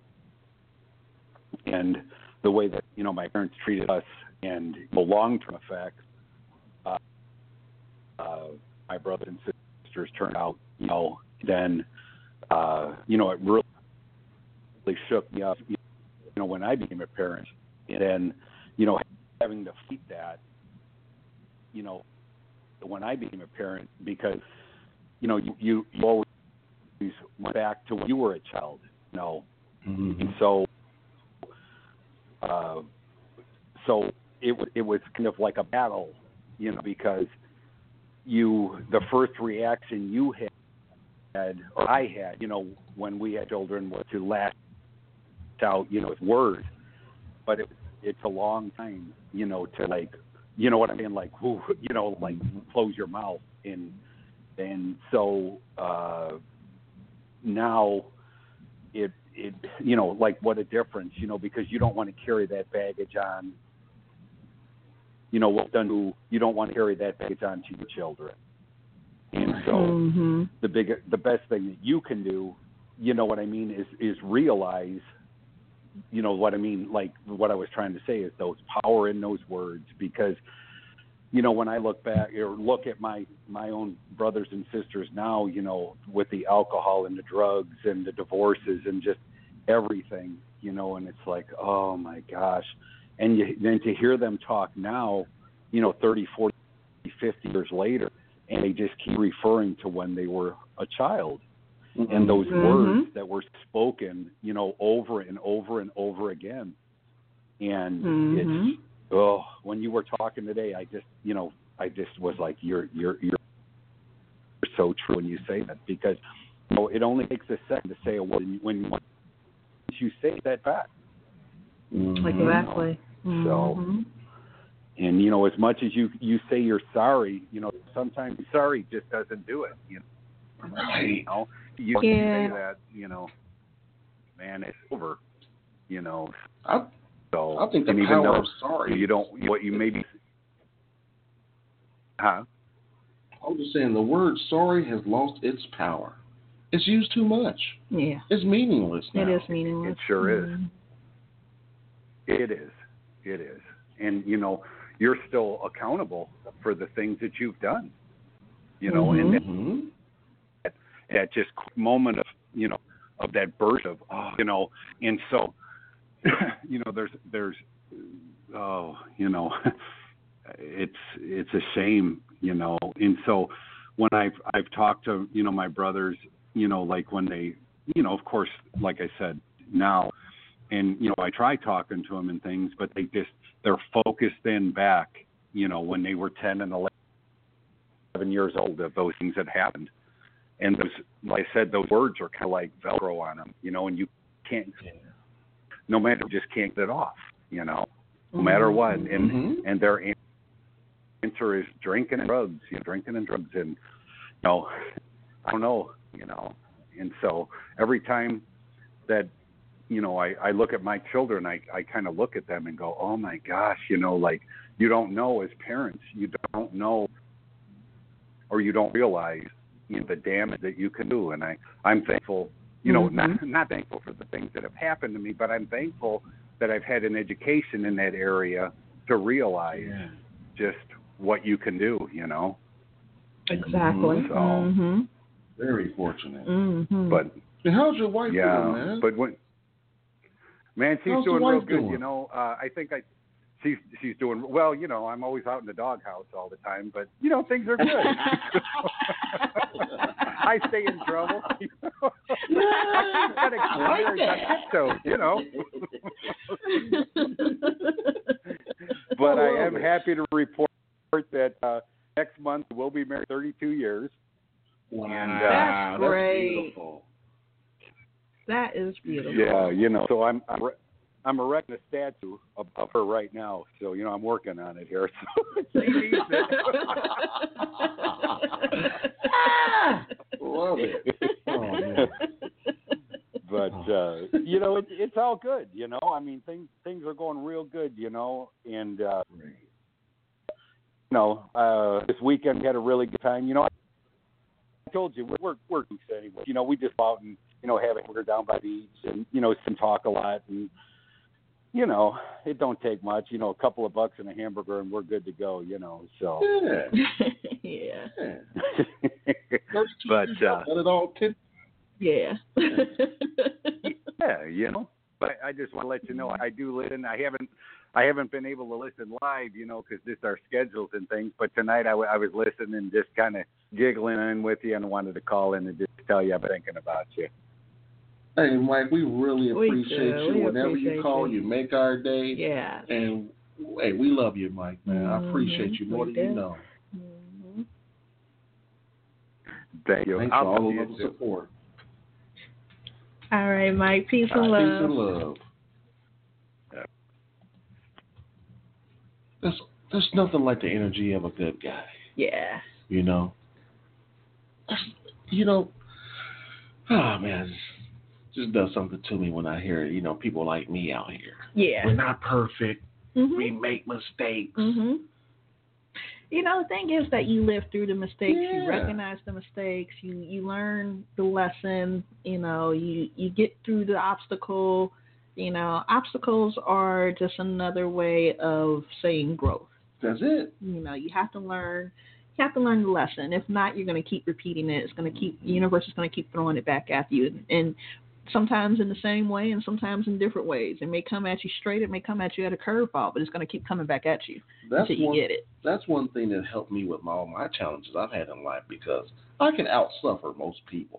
and the way that, you know, my parents treated us and the long-term effects, uh, uh, my brothers and sisters turned out, you know, then, uh, you know, it really shook me up, you know, when I became a parent. And then, you know, having to fight that, you know, when I became a parent, because, you know, you, you, you always went back to when you were a child, you know. Mm-hmm. And so, uh, so it it was kind of like a battle, you know, because you, the first reaction you had, or I had, you know, when we had children was to lash out, you know, with words. But it, it's a long time, you know, to like, you know what I mean? Like, whoo, you know, like close your mouth. and and so uh, now it it you know, like, what a difference, you know, because you don't want to carry that baggage on, you know, what done to, you don't want to carry that baggage on to your children. And so mm-hmm. the big the best thing that you can do, you know what I mean, is is realize, you know what I mean, like what I was trying to say is those power in those words, because, you know, when I look back or look at my, my own brothers and sisters now, you know, with the alcohol and the drugs and the divorces and just everything, you know, and it's like, oh my gosh. And you, then to hear them talk now, you know, thirty, forty, fifty years later, and they just keep referring to when they were a child. Mm-hmm. And those mm-hmm. words that were spoken, you know, over and over and over again. And mm-hmm. it's, oh, when you were talking today, I just, you know, I just was like, you're, you're, you're so true when you say that, because, you know, it only takes a second to say a word, and when once you say that back. Mm-hmm. Exactly. You know? Mm-hmm. So, and, you know, as much as you, you say you're sorry, you know, sometimes sorry just doesn't do it, you know. Right. You know, you yeah. say that, you know, man, it's over, you know. I, so I think the and power even though of sorry. You don't, what you maybe, huh? I was just saying the word sorry has lost its power. It's used too much. Yeah. It's meaningless now. It is meaningless. It sure mm-hmm. is. It is. It is. And, you know, you're still accountable for the things that you've done, you know, mm-hmm. and that, mm-hmm. that, that just moment of, you know, of that burst of, oh, you know, and so, you know, there's, there's, oh, you know, it's, it's a shame, you know, and so when I've, I've talked to, you know, my brothers, you know, like when they, you know, of course, like I said, now, and, you know, I try talking to them and things, but they just, they're focused in back, you know, when they were ten and eleven years old, of those things that happened. And those, like I said, those words are kind of like Velcro on them, you know, and you can't, no matter, just can't get it off, you know, no matter what. And, mm-hmm. and their answer is drinking and drugs, you know, drinking and drugs. And, you know, I don't know, you know, and so every time that, you know, I, I look at my children, I, I kind of look at them and go, oh my gosh, you know, like, you don't know as parents, you don't know, or you don't realize, you know, the damage that you can do. And I, I'm thankful, you know, mm-hmm. not, not thankful for the things that have happened to me, but I'm thankful that I've had an education in that area to realize yeah. just what you can do, you know. Exactly. So, mm-hmm. very fortunate. Mm-hmm. But and how's your wife yeah, doing, man? But when, man, she's how's doing real good, doing? you know. Uh, I think I, she's she's doing well, you know. I'm always out in the doghouse all the time, but you know, things are good. I stay in trouble. You know? I gotta keep my ears on tiptoe, you know. But I am happy to report that uh, next month we'll be married thirty-two years. Wow, and, uh, that's great. That's beautiful. That is beautiful. Yeah, you know, so I'm I'm, I'm erecting a statue of, of her right now. So, you know, I'm working on it here. So she needs it. Love it. Oh, man. But, uh, you know, it, it's all good, you know. I mean, things things are going real good, you know. And, uh, you know, uh, this weekend we had a really good time. You know, I told you, we're, we're, we're anyway. You know, we just go out and, you know, have a hamburger down by the beach and, you know, some talk a lot. And, you know, it don't take much, you know, a couple of bucks and a hamburger and we're good to go, you know, so. Yeah. yeah. yeah. But, uh. Let it all tip. Yeah. yeah, you know, but I just want to let you know, I do listen. I haven't, I haven't been able to listen live, you know, because just our schedules and things. But tonight I, w- I was listening and just kind of giggling in with you and wanted to call in and just tell you I'm thinking about you. Hey, Mike, we really We appreciate do. you. We Whenever appreciate you call, you. you make our day. Yeah. And, hey, we love you, Mike, man. Mm-hmm. I appreciate you more We than do. you know. Mm-hmm. Thank you. Thanks I'll for all the you love and too. support. All right, Mike. Peace and All love. right, peace and love. Yeah. There's, there's nothing like the energy of a good guy. Yeah. You know? you know, oh man, it just does something to me when I hear, you know, people like me out here. Yeah. We're not perfect. Mm-hmm. We make mistakes. Mm-hmm. You know, the thing is that you live through the mistakes, Yeah. you recognize the mistakes, you, you learn the lesson, you know, you, you get through the obstacle. You know, obstacles are just another way of saying growth. That's it. You know, you have to learn you have to learn the lesson. If not, you're going to keep repeating it. It's going to keep the universe is going to keep throwing it back at you, and, and sometimes in the same way, and sometimes in different ways. It may come at you straight. It may come at you at a curveball, but it's going to keep coming back at you That's until you one, get it. That's one thing that helped me with my, all my challenges I've had in life, because I can outsuffer most people.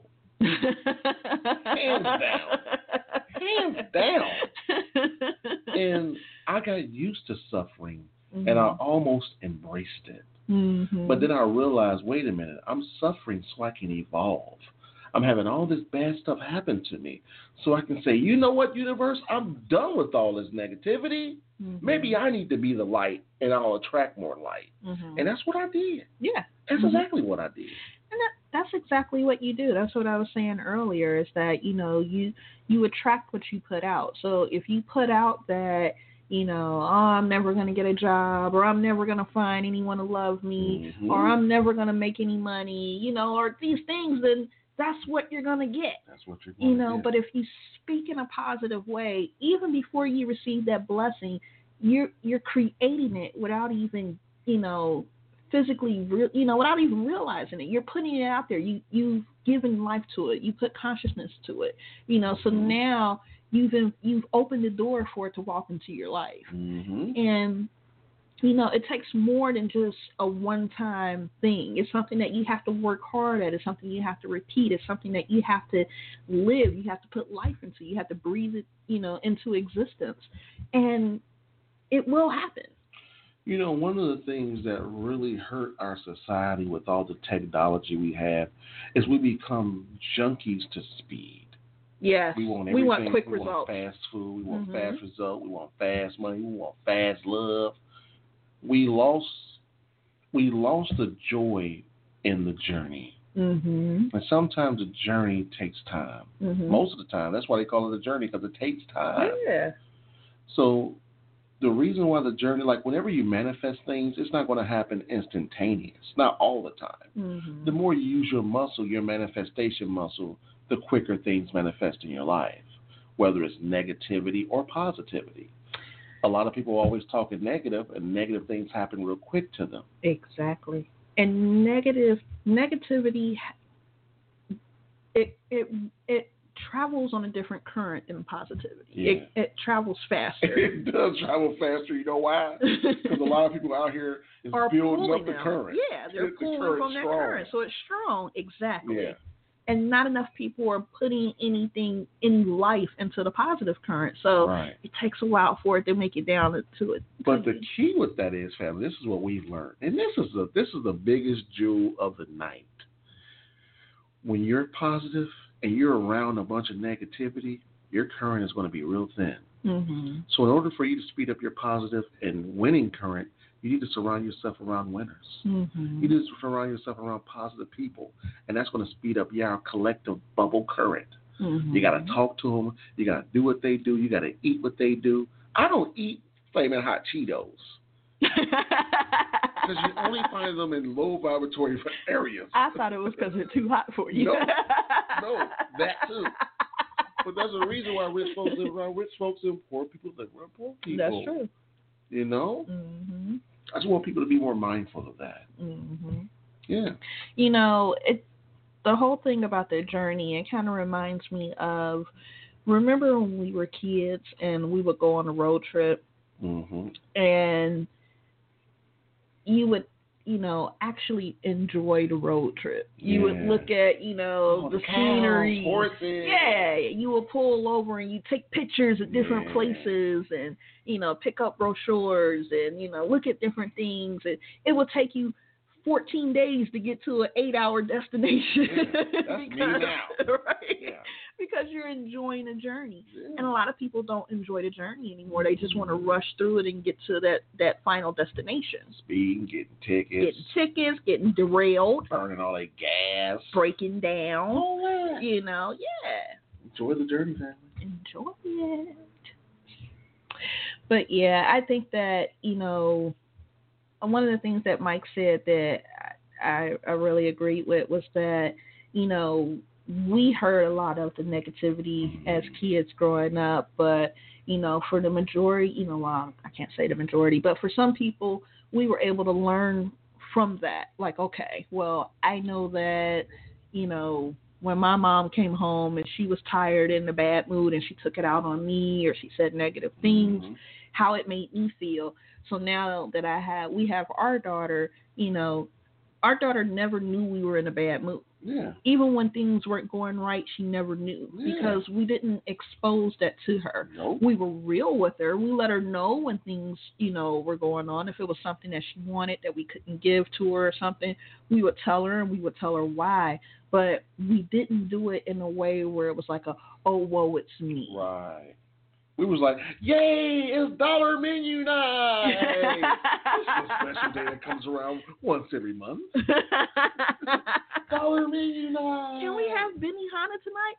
Hands down. Hands down. And I got used to suffering, mm-hmm. and I almost embraced it. Mm-hmm. But then I realized, wait a minute, I'm suffering so I can evolve. I'm having all this bad stuff happen to me, so I can say, you know what, universe, I'm done with all this negativity. Mm-hmm. Maybe I need to be the light, and I'll attract more light. Mm-hmm. And that's what I did. Yeah. That's mm-hmm. exactly what I did. And that, that's exactly what you do. That's what I was saying earlier, is that, you know, you you attract what you put out. So if you put out that, you know, oh, I'm never going to get a job, or I'm never going to find anyone to love me, mm-hmm. or I'm never going to make any money, you know, or these things, then that's what you're going to get. That's what you're going You know, to get. But if you speak in a positive way, even before you receive that blessing, you're you're creating it without even, you know, physically, re- you know, without even realizing it. You're putting it out there. You, you've given life to it. You put consciousness to it. You know, so mm-hmm. now you've in, you've opened the door for it to walk into your life. Mm-hmm. And, you know, it takes more than just a one-time thing. It's something that you have to work hard at. It's something you have to repeat. It's something that you have to live. You have to put life into. You have to breathe it, you know, into existence. And it will happen. You know, one of the things that really hurt our society with all the technology we have is we become junkies to speed. Yes. We want everything. We want quick we results. We want fast food. We want mm-hmm. fast results. We want fast money. We want fast love. We lost, we lost the joy in the journey. Mm-hmm. And sometimes the journey takes time. Mm-hmm. Most of the time. That's why they call it a journey, because it takes time. Yeah. So the reason why the journey, like whenever you manifest things, it's not going to happen instantaneous. Not all the time. Mm-hmm. The more you use your muscle, your manifestation muscle, the quicker things manifest in your life, whether it's negativity or positivity. A lot of people are always talking negative, and negative things happen real quick to them. Exactly. And negative negativity, it it it travels on a different current than positivity. Yeah. It, it travels faster. It does travel faster. You know why? Because a lot of people out here is are building up them. the current. Yeah, they're Get pulling the from that strong. current. So it's strong. Exactly. Yeah. And not enough people are putting anything in life into the positive current. So right. it takes a while for it to make it down to it. But the key with that is, family, this is what we've learned. And this is the this is the biggest jewel of the night. When you're positive and you're around a bunch of negativity, your current is going to be real thin. Mm-hmm. So in order for you to speed up your positive and winning current, you need to surround yourself around winners. Mm-hmm. You need to surround yourself around positive people, and that's going to speed up your collective bubble current. Mm-hmm. You got to talk to them. You got to do what they do. You got to eat what they do. I don't eat Flamin' Hot Cheetos because you only find them in low vibratory areas. I thought it was because they're too hot for you. No, no, that too. But there's a reason why rich folks live around rich folks and poor people live around poor people. That's true. You know? Mm-hmm. I just want people to be more mindful of that. Mm-hmm. Yeah. You know, it, the whole thing about the journey, it kind of reminds me of, remember when we were kids and we would go on a road trip mm-hmm. and you would, you know, actually enjoy the road trip. You yeah. would look at, you know, oh, the, the scenery. Horses. Yeah, you will pull over and you take pictures at different yeah. places and, you know, pick up brochures and, you know, look at different things. And it will take you fourteen days to get to an eight-hour destination. Yeah, that's because, me now. Right? Yeah. because you're enjoying the journey. Yeah. And a lot of people don't enjoy the journey anymore. They just want to rush through it and get to that, that final destination. Speeding, getting tickets, Getting tickets, getting derailed, burning all that gas, breaking down. all that. You know, yeah. Enjoy the journey, family. Enjoy it. But yeah, I think that, you know, one of the things that Mike said that I, I really agreed with was that, you know, we heard a lot of the negativity as kids growing up, but, you know, for the majority, you know, well, I can't say the majority, but for some people, we were able to learn from that. Like, okay, well, I know that, you know, when my mom came home and she was tired in a bad mood and she took it out on me or she said negative things, mm-hmm. how it made me feel. So now that I have, we have our daughter, you know, our daughter never knew we were in a bad mood. Yeah. Even when things weren't going right, she never knew yeah. because we didn't expose that to her. Nope. We were real with her. We let her know when things, you know, were going on. If it was something that she wanted that we couldn't give to her or something, we would tell her and we would tell her why. But we didn't do it in a way where it was like a, oh, whoa, it's me. Right. We was like, yay, it's dollar menu night. This is a special day that comes around once every month. Dollar menu night. Can we have Benihana tonight?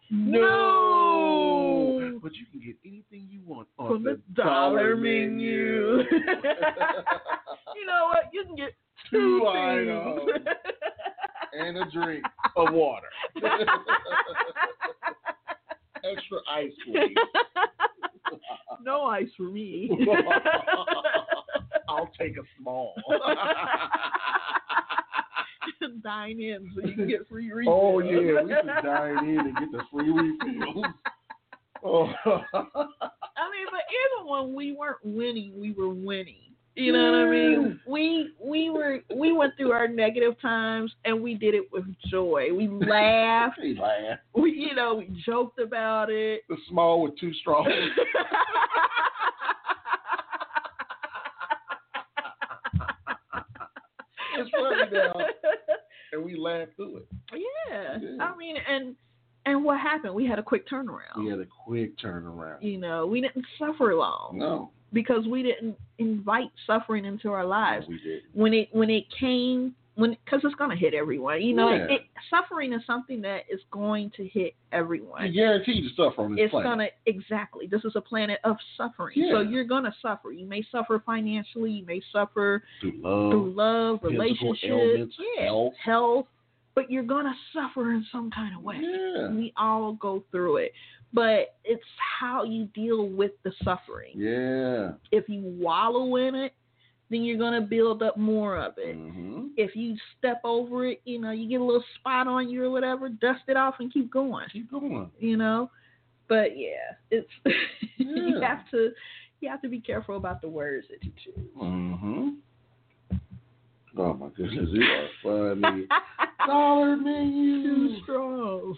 No. no. But you can get anything you want on From the, the dollar, dollar menu. menu. You know what? You can get two, two things. items and a drink of water. Extra ice, please. No ice for me. I'll take a small. Dine in so you can get free refills. Oh, yeah. We can dine in and get the free refills. Oh. I mean, but even when we weren't winning, we were winning. You know what I mean? We we were we went through our negative times and we did it with joy. We laughed. We laughed. We you know we joked about it. The small with two straws. It's funny now, and we laughed through it. Yeah. yeah. I mean, and and what happened? We had a quick turnaround. We had a quick turnaround. You know, we didn't suffer long. No. Because we didn't invite suffering into our lives. No, we did. When it when it came, when because it's going to hit everyone. You know, yeah. it, it, suffering is something that is going to hit everyone. You guarantee to suffer on this it's planet. It's going to, exactly. This is a planet of suffering. Yeah. So you're going to suffer. You may suffer financially. You may suffer through love, through love relationships, ailments, yeah, health. health. But you're going to suffer in some kind of way. Yeah. We all go through it. But it's how you deal with the suffering. Yeah. If you wallow in it, then you're going to build up more of it. Mm-hmm. If you step over it, you know, you get a little spot on you or whatever, dust it off and keep going. Keep going. You know? But yeah, it's yeah. you have to you have to be careful about the words that you choose. Mm-hmm. Oh my goodness, you are funny. Dollar menu. Two straws.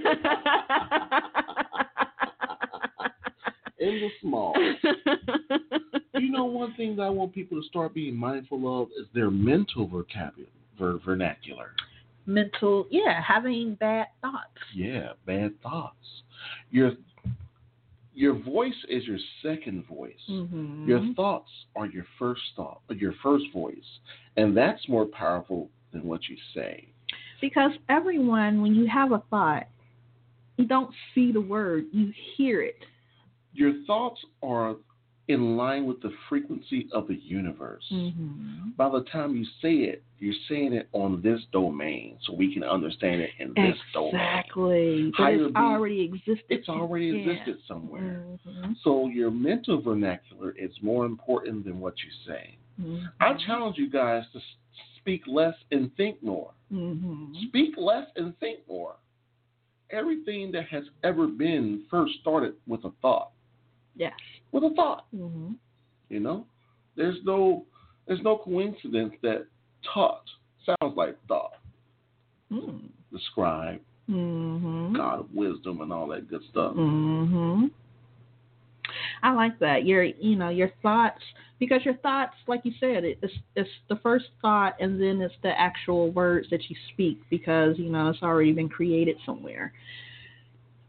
In the small. You know, one thing that I want people to start being mindful of is their mental vocabulary, ver- vernacular. Mental, yeah, having bad thoughts. Yeah, bad thoughts. Your your voice is your second voice. Mm-hmm. Your thoughts are your first thought, your first voice, and that's more powerful than what you say. Because everyone, when you have a thought, you don't see the word, you hear it. Your thoughts are in line with the frequency of the universe. Mm-hmm. By the time you say it, you're saying it on this domain, so we can understand it in this exactly. domain. Exactly. But Higher it's being, already existed. It's already yeah. existed somewhere. Mm-hmm. So your mental vernacular is more important than what you say. Mm-hmm. I challenge you guys to speak less and think more. Mm-hmm. Speak less and think more. Everything that has ever been first started with a thought. Yes. With a thought. Mm-hmm. You know? There's no there's no coincidence that taught sounds like thought. Mm. The scribe, mm-hmm. God of wisdom and all that good stuff. Mm-hmm. I like that. Your you know, your thoughts, because your thoughts, like you said, it's it's the first thought and then it's the actual words that you speak because, you know, it's already been created somewhere.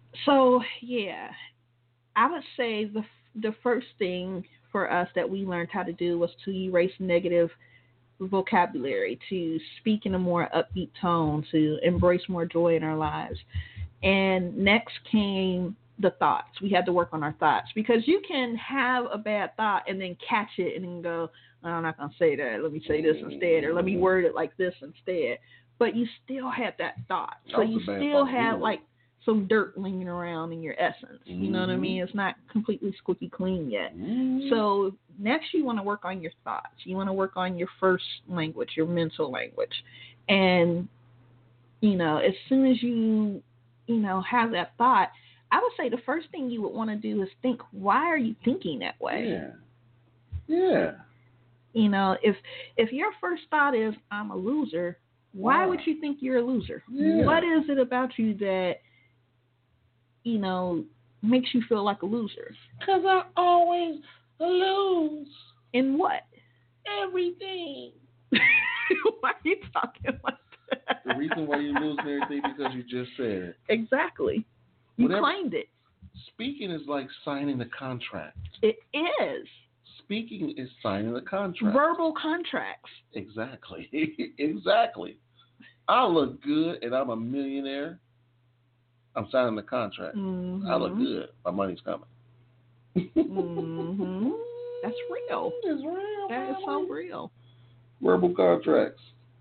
So yeah, I would say the the first thing for us that we learned how to do was to erase negative vocabulary, to speak in a more upbeat tone, to embrace more joy in our lives. And next came the thoughts. We had to work on our thoughts because you can have a bad thought and then catch it and then go, oh, I'm not going to say that. Let me say this instead, or let me word it like this instead. But you still had that thought. So you still have like some dirt lingering around in your essence. Mm-hmm. You know what I mean? It's not completely squeaky clean yet. Mm-hmm. So next you want to work on your thoughts. You want to work on your first language, your mental language. And, you know, as soon as you, you know, have that thought, I would say the first thing you would want to do is think, why are you thinking that way? Yeah. Yeah. You know, if if your first thought is, I'm a loser, why wow. would you think you're a loser? Yeah. What is it about you that, you know, makes you feel like a loser? Because I always lose. In what? Everything. Why are you talking like that? The reason why you lose everything because you just said it. Exactly. You Whatever, claimed it. Speaking is like signing a contract. It is. Speaking is signing a contract. Verbal contracts. Exactly. Exactly. I look good and I'm a millionaire. I'm signing the contract. Mm-hmm. I look good. My money's coming. Mm-hmm. That's real. It's real. That is so real. Verbal contracts.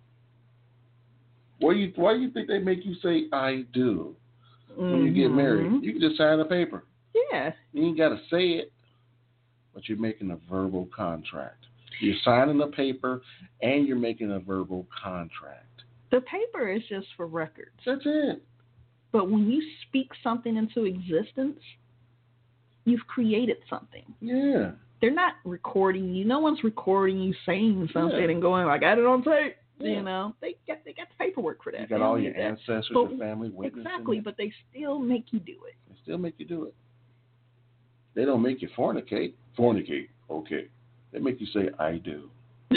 Why you why do you think they make you say I do when mm-hmm. you get married? You can just sign a paper. Yeah. You ain't gotta say it, but you're making a verbal contract. You're signing a paper and you're making a verbal contract. The paper is just for records. That's it. But when you speak something into existence, you've created something. Yeah. They're not recording you. No one's recording you saying something yeah. and going, I got it on tape. Yeah. You know, they got they got the paperwork for that. You got all your ancestors, but, your family witnessing. Exactly, but they still make you do it. They still make you do it. They don't make you fornicate. Fornicate, okay. They make you say, I do.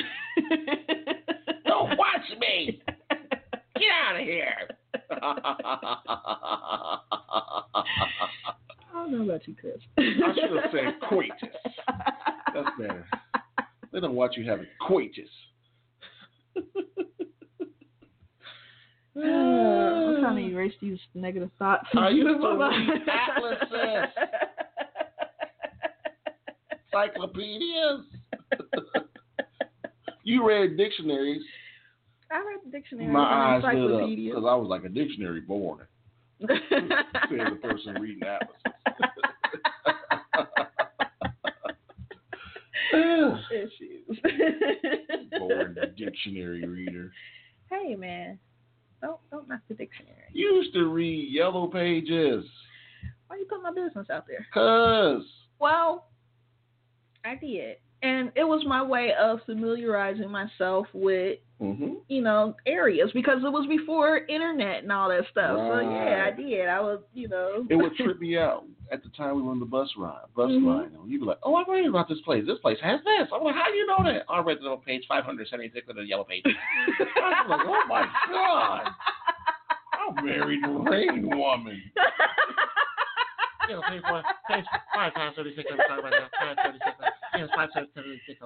Don't watch me! Get out of here! I don't know about you, Chris. I should have said coitus. That's better. They don't want you having coitus. uh, I'm trying to erase these negative thoughts. I used to read atlases, encyclopedias. You read dictionaries. I read the dictionary. My eyes lit up because I was like a dictionary born. Said the person reading atlases. Issues. Born dictionary reader. Hey man, don't don't knock the dictionary. You used to read Yellow Pages. Why you put my business out there? Cause. Well, I did, and it was my way of familiarizing myself with, mm-hmm. you know, areas because it was before internet and all that stuff. Right. So yeah, I did. I was, you know. It would trip me out. At the time we were on the bus ride, bus mm-hmm. line, and you'd be like, "Oh, I read about this place. This place has this." I'm like, "How do you know that?" I read it on page five hundred seventy-six of the Yellow Pages. I was like, "Oh my god, I married a rain woman." You know, page one, page five times thirty-six. Five thirty-six. Yes, five times thirty-six.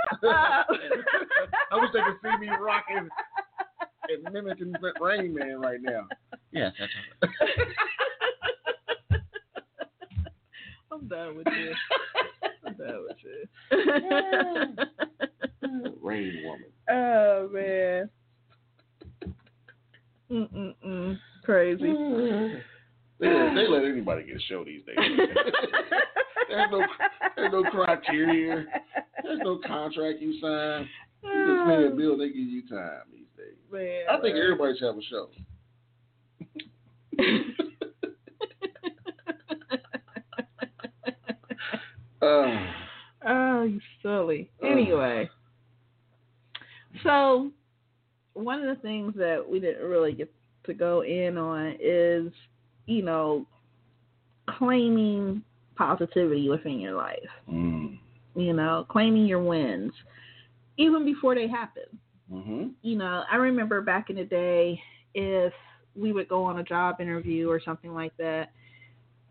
I wish they could see me rocking and mimicking Rain Man right now. Yes, that's right. I'm done with you. I'm done with you. Rain woman. Oh man. Mm-mm-mm. Crazy. They, they let anybody get a show these days. there's no there's no criteria. There's no contract you sign. You just pay a bill, they give you time these days. Man, I think everybody should have a show. uh, oh, you silly. Uh, anyway, so one of the things that we didn't really get to go in on is, you know, claiming positivity within your life. Mm. You know, claiming your wins, even before they happen. Mm-hmm. You know, I remember back in the day, if we would go on a job interview or something like that,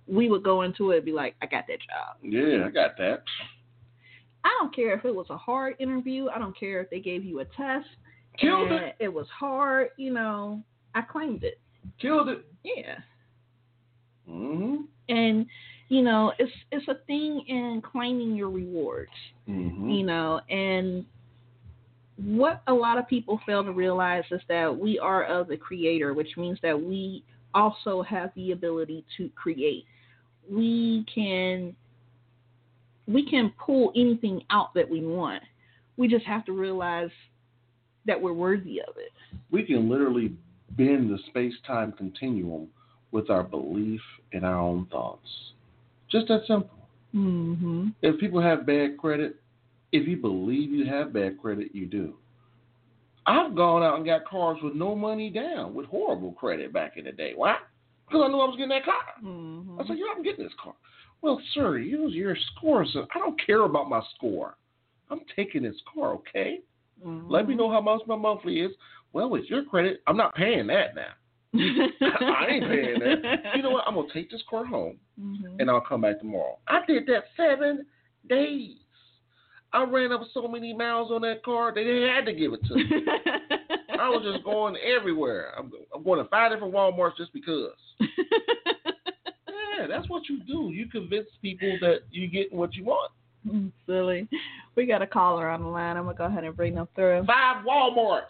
we would go into it and be like, I got that job. Yeah, I got that. I don't care if it was a hard interview. I don't care if they gave you a test. Killed and it. It was hard. You know, I claimed it. Killed it. Yeah. Mm-hmm. And, you know, it's it's a thing in claiming your rewards, Mm-hmm. you know, and what a lot of people fail to realize is that we are of the creator, which means that we also have the ability to create. We can we can pull anything out that we want. We just have to realize that we're worthy of it. We can literally bend the space-time continuum with our belief in our own thoughts. Just that simple. Mm-hmm. If people have bad credit, if you believe you have bad credit, you do. I've gone out and got cars with no money down, with horrible credit back in the day. Why? Because I knew I was getting that car. Mm-hmm. I said, yeah, I'm getting this car. Well, sir, use your score. So I don't care about my score. I'm taking this car, okay? Mm-hmm. Let me know how much my monthly is. Well, with your credit, I'm not paying that now. I ain't paying that. You know what? I'm going to take this car home, mm-hmm. and I'll come back tomorrow. I did that seven days. I ran up so many miles on that car, they had to give it to me. I was just going everywhere. I'm, I'm going to five different Walmarts just because. Yeah, that's what you do. You convince people that you're getting what you want. Silly. We got a caller on the line. I'm going to go ahead and bring them through. Five Walmarts.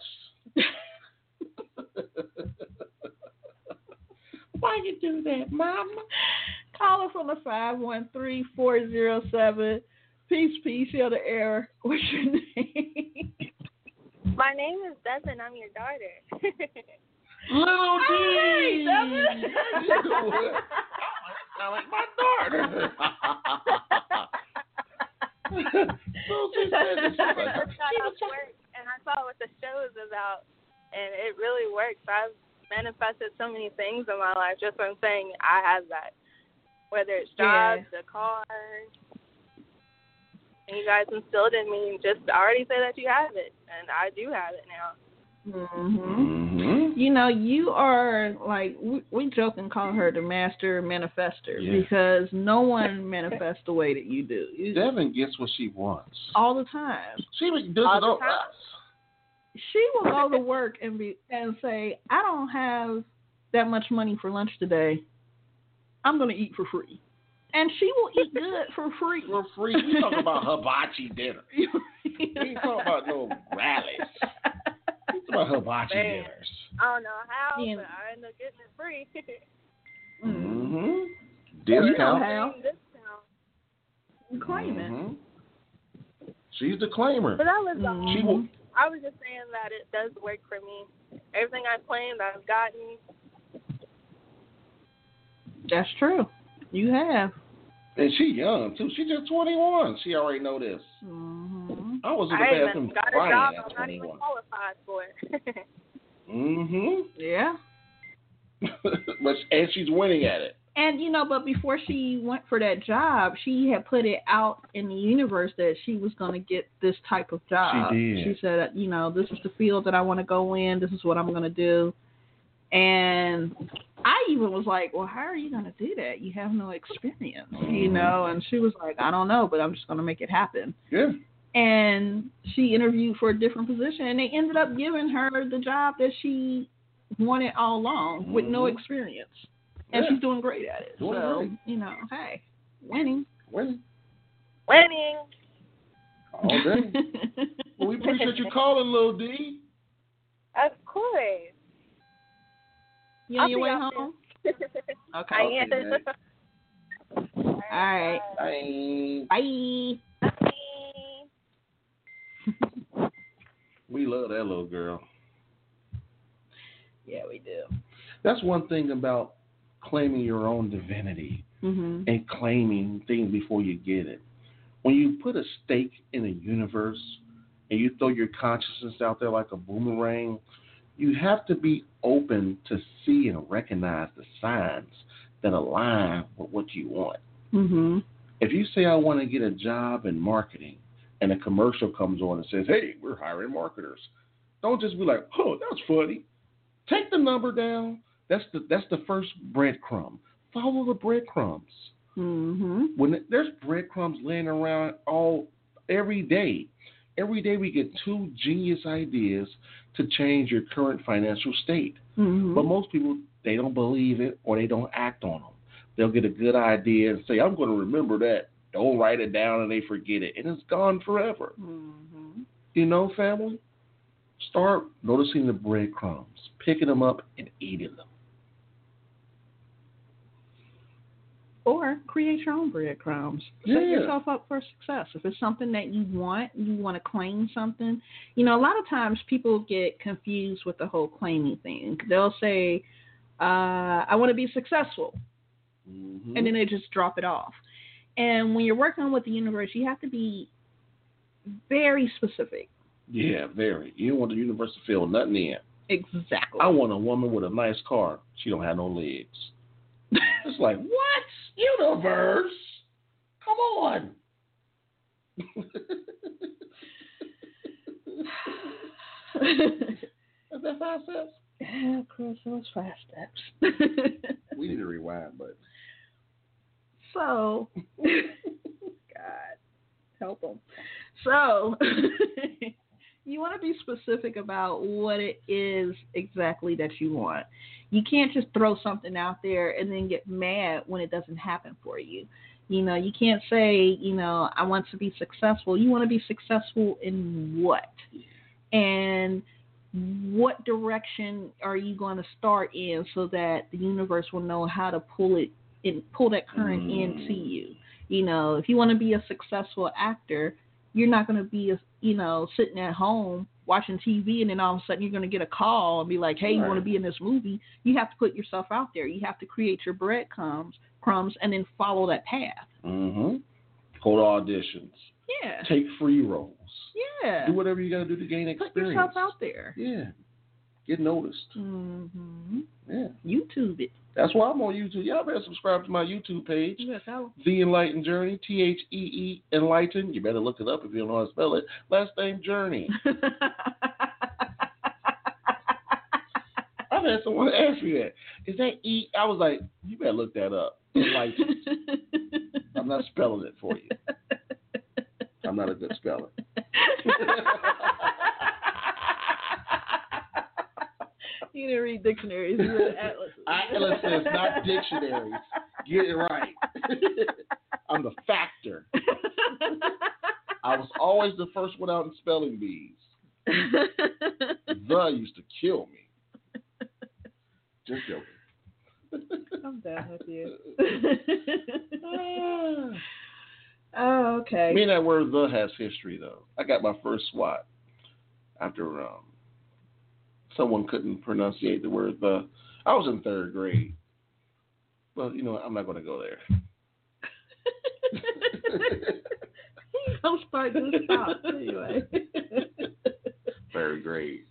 Why you do that, Mama? Caller from the five one three, four zero seven. Peace, peace, you're the air. What's your name? My name is Devin. I'm your daughter. Little D. Hey, Devin. You know, I like my daughter. So she said, she's like, I just got off work and I saw what the show is about, and it really works. I've manifested so many things in my life just from saying I have that, whether it's jobs, Yeah. the car. And you guys instilled in me, just already say that you have it, and I do have it now. Mm-hmm. Mm-hmm. You know, you are like, we, we joke and call her the master manifester Yeah. because no one manifests the way that you do. You, Devin gets what she wants. all the time. She does All it the on time. us. She will go to work and be and say, I don't have that much money for lunch today. I'm going to eat for free. And she will eat good for free. For free. We talking about hibachi dinner. We ain't talking about no rallies. We talking about hibachi Man. dinners. I don't know how, Yeah. but I end up getting it free. Mm-hmm. Mm-hmm. You know Discount. how. Discount. Claim it. Mhm. She's the claimer. But that was all. Mhm. She will. I was just saying that it does work for me. Everything I claimed, I've gotten. That's true. You have. And she young too. She just twenty-one. She already know this. Mm-hmm. I was in the I even bathroom got a crying job at I'm not even twenty-one. qualified for. Mm-hmm. Yeah. But and she's winning at it. And, you know, but before she went for that job, she had put it out in the universe that she was going to get this type of job. She did. She said, you know, this is the field that I want to go in. This is what I'm going to do. And I even was like, well, how are you going to do that? You have no experience, you know? And she was like, I don't know, but I'm just going to make it happen. Yeah. And she interviewed for a different position, and they ended up giving her the job that she wanted all along with no Mhm. experience. And Yeah. she's doing great at it. Doing so, great. you know, hey, winning. Winning. Winning. All day. Well, we appreciate you calling, Lil D. Of course. You on I'll your be way out home? there. Okay. I Okay, am. man. All right. Bye. Bye. Bye. We love that little girl. Yeah, we do. That's one thing about claiming your own divinity Mm-hmm. and claiming things before you get it. When you put a stake in a universe and you throw your consciousness out there like a boomerang, you have to be open to see and recognize the signs that align with what you want. Mm-hmm. If you say, I want to get a job in marketing, and a commercial comes on and says, hey, we're hiring marketers, don't just be like, oh, that's funny. Take the number down. That's the that's the first breadcrumb. Follow the breadcrumbs. Mm-hmm. When there's breadcrumbs laying around all every day, every day we get two genius ideas to change your current financial state. Mm-hmm. But most people, they don't believe it or they don't act on them. They'll get a good idea and say, I'm going to remember that. Don't write it down and they forget it. And it's gone forever. Mm-hmm. You know, family? Start noticing the breadcrumbs, picking them up and eating them. Or create your own breadcrumbs. Set Yeah. yourself up for success. If it's something that you want, you want to claim something. You know, a lot of times people get confused with the whole claiming thing. They'll say, uh, I want to be successful. Mm-hmm. And then they just drop it off. And when you're working with the universe, you have to be very specific. Yeah, very. You don't want the universe to feel nothing in. Exactly. I want a woman with a nice car. She don't have no legs. It's like, what? Universe? Come on. Is that five steps? Yeah, Chris, it was five steps. We need to rewind, but. So, God, help them. So, you want to be specific about what it is exactly that you want. You can't just throw something out there and then get mad when it doesn't happen for you. You know, you can't say, you know, I want to be successful. You want to be successful in what? And what direction are you going to start in so that the universe will know how to pull it and pull that current mm. into you? You know, if you want to be a successful actor, you're not going to be, a, you know, sitting at home watching T V and then all of a sudden you're going to get a call and be like, hey, you right. want to be in this movie? You have to put yourself out there. You have to create your breadcrumbs crumbs and then follow that path. Mm-hmm. Go to auditions. Yeah. Take free roles. Yeah. Do whatever you got to do to gain experience. Put yourself out there. Yeah. Get noticed. Mm-hmm. Yeah. YouTube it. That's why I'm on YouTube. Y'all better subscribe to my YouTube page. Yes, I'll... The Enlightened Journey. T H E E Enlightened. You better look it up if you don't know how to spell it. Last name Journey. I've had someone ask me that. Is that E? I was like, you better look that up. Enlightened. I'm not spelling it for you. I'm not a good speller. You didn't read dictionaries. You read atlases. Atlases, not dictionaries. Get it right. I'm the factor. I was always the first one out in spelling bees. The used to kill me. Just joking. I'm done with you. Oh, okay. Me and that word "the" has history, though. I got my first SWAT after um, someone couldn't pronunciate the word "the." I was in third grade. Well, you know what? I'm not going to go there. I'll start this stop anyway. Third grade.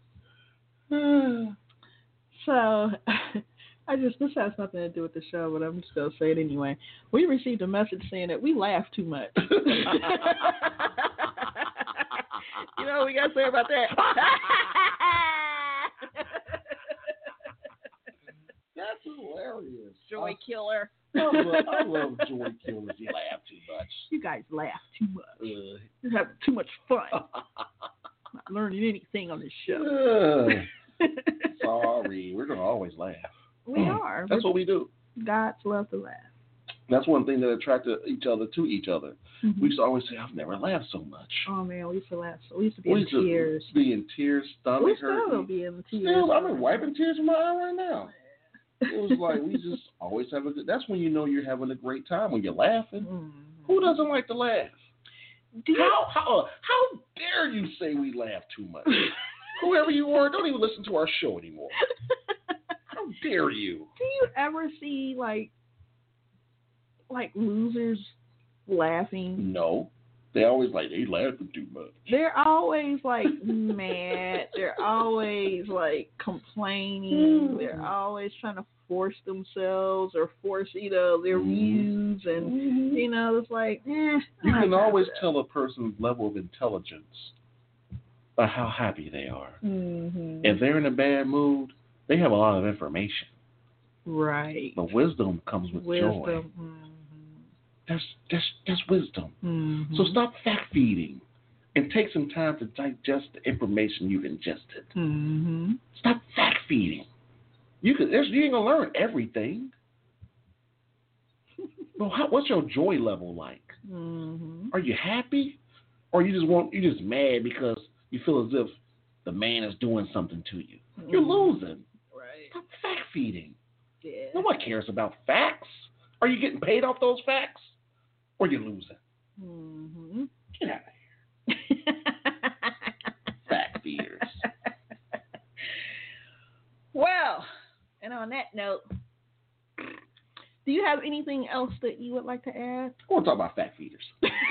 So, I just, this has nothing to do with the show, but I'm just going to say it anyway. We received a message saying that we laugh too much. You know what we got to say about that? That's hilarious. Joy killer. I love, I love joy killers. You laugh too much. You guys laugh too much. Uh, You're having too much fun. Not learning anything on this show. Uh, sorry. We're going to always laugh. We are. That's what we do. Gods love to laugh. That's one thing that attracted each other to each other. Mm-hmm. We used to always say, I've never laughed so much. Oh, man, we used to laugh. So we used to be we in tears. To be in tears, stomach we hurting. still be in tears. Still, I'm wiping tears from my eye right now. It was like we just always have a good. That's when you know you're having a great time, when you're laughing. Mm-hmm. Who doesn't like to laugh? Do you, how how how dare you say we laugh too much? Whoever you are, don't even listen to our show anymore. How dare you? Do you ever see like like losers laughing? No. They always like, they laughing too much. They're always like mad. They're always like complaining. Mm. They're always trying to force themselves or force, you know, their mm. views. And, mm. you know, it's like, eh. You can always tell a person's level of intelligence by how happy they are. Mm-hmm. If they're in a bad mood, they have a lot of information. Right. But wisdom comes with wisdom. joy. Mm-hmm. That's, that's, that's wisdom. Mm-hmm. So stop fact feeding and take some time to digest the information you've ingested. Mm-hmm. Stop fact feeding. You can, there's, you ain't gonna learn everything. Well, how, what's your joy level like? Mm-hmm. Are you happy, or you just want you just mad because you feel as if the man is doing something to you? Mm-hmm. You're losing. Right. Stop fact feeding. Yeah. No one cares about facts. Are you getting paid off those facts, or you losing? Mm-hmm. Get out of here. Fact feeders. Well, and on that note, do you have anything else that you would like to add? I want to talk about fact feeders.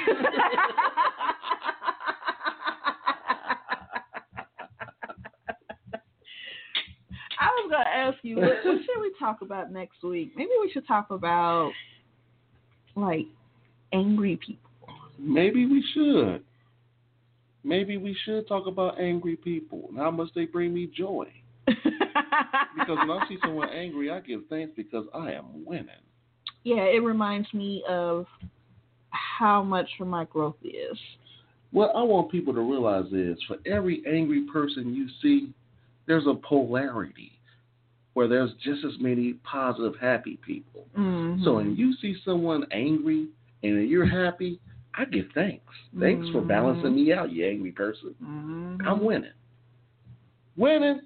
I was going to ask you, what, what should we talk about next week? Maybe we should talk about, like, angry people. Maybe we should. Maybe we should talk about angry people and how much they bring me joy. Because when I see someone angry, I give thanks because I am winning. Yeah, it reminds me of how much my growth is. What I want people to realize is for every angry person you see, there's a polarity where there's just as many positive, happy people. Mm-hmm. So when you see someone angry and you're happy, I give thanks. Thanks mm-hmm. for balancing me out, you angry person. Mm-hmm. I'm winning. Winning.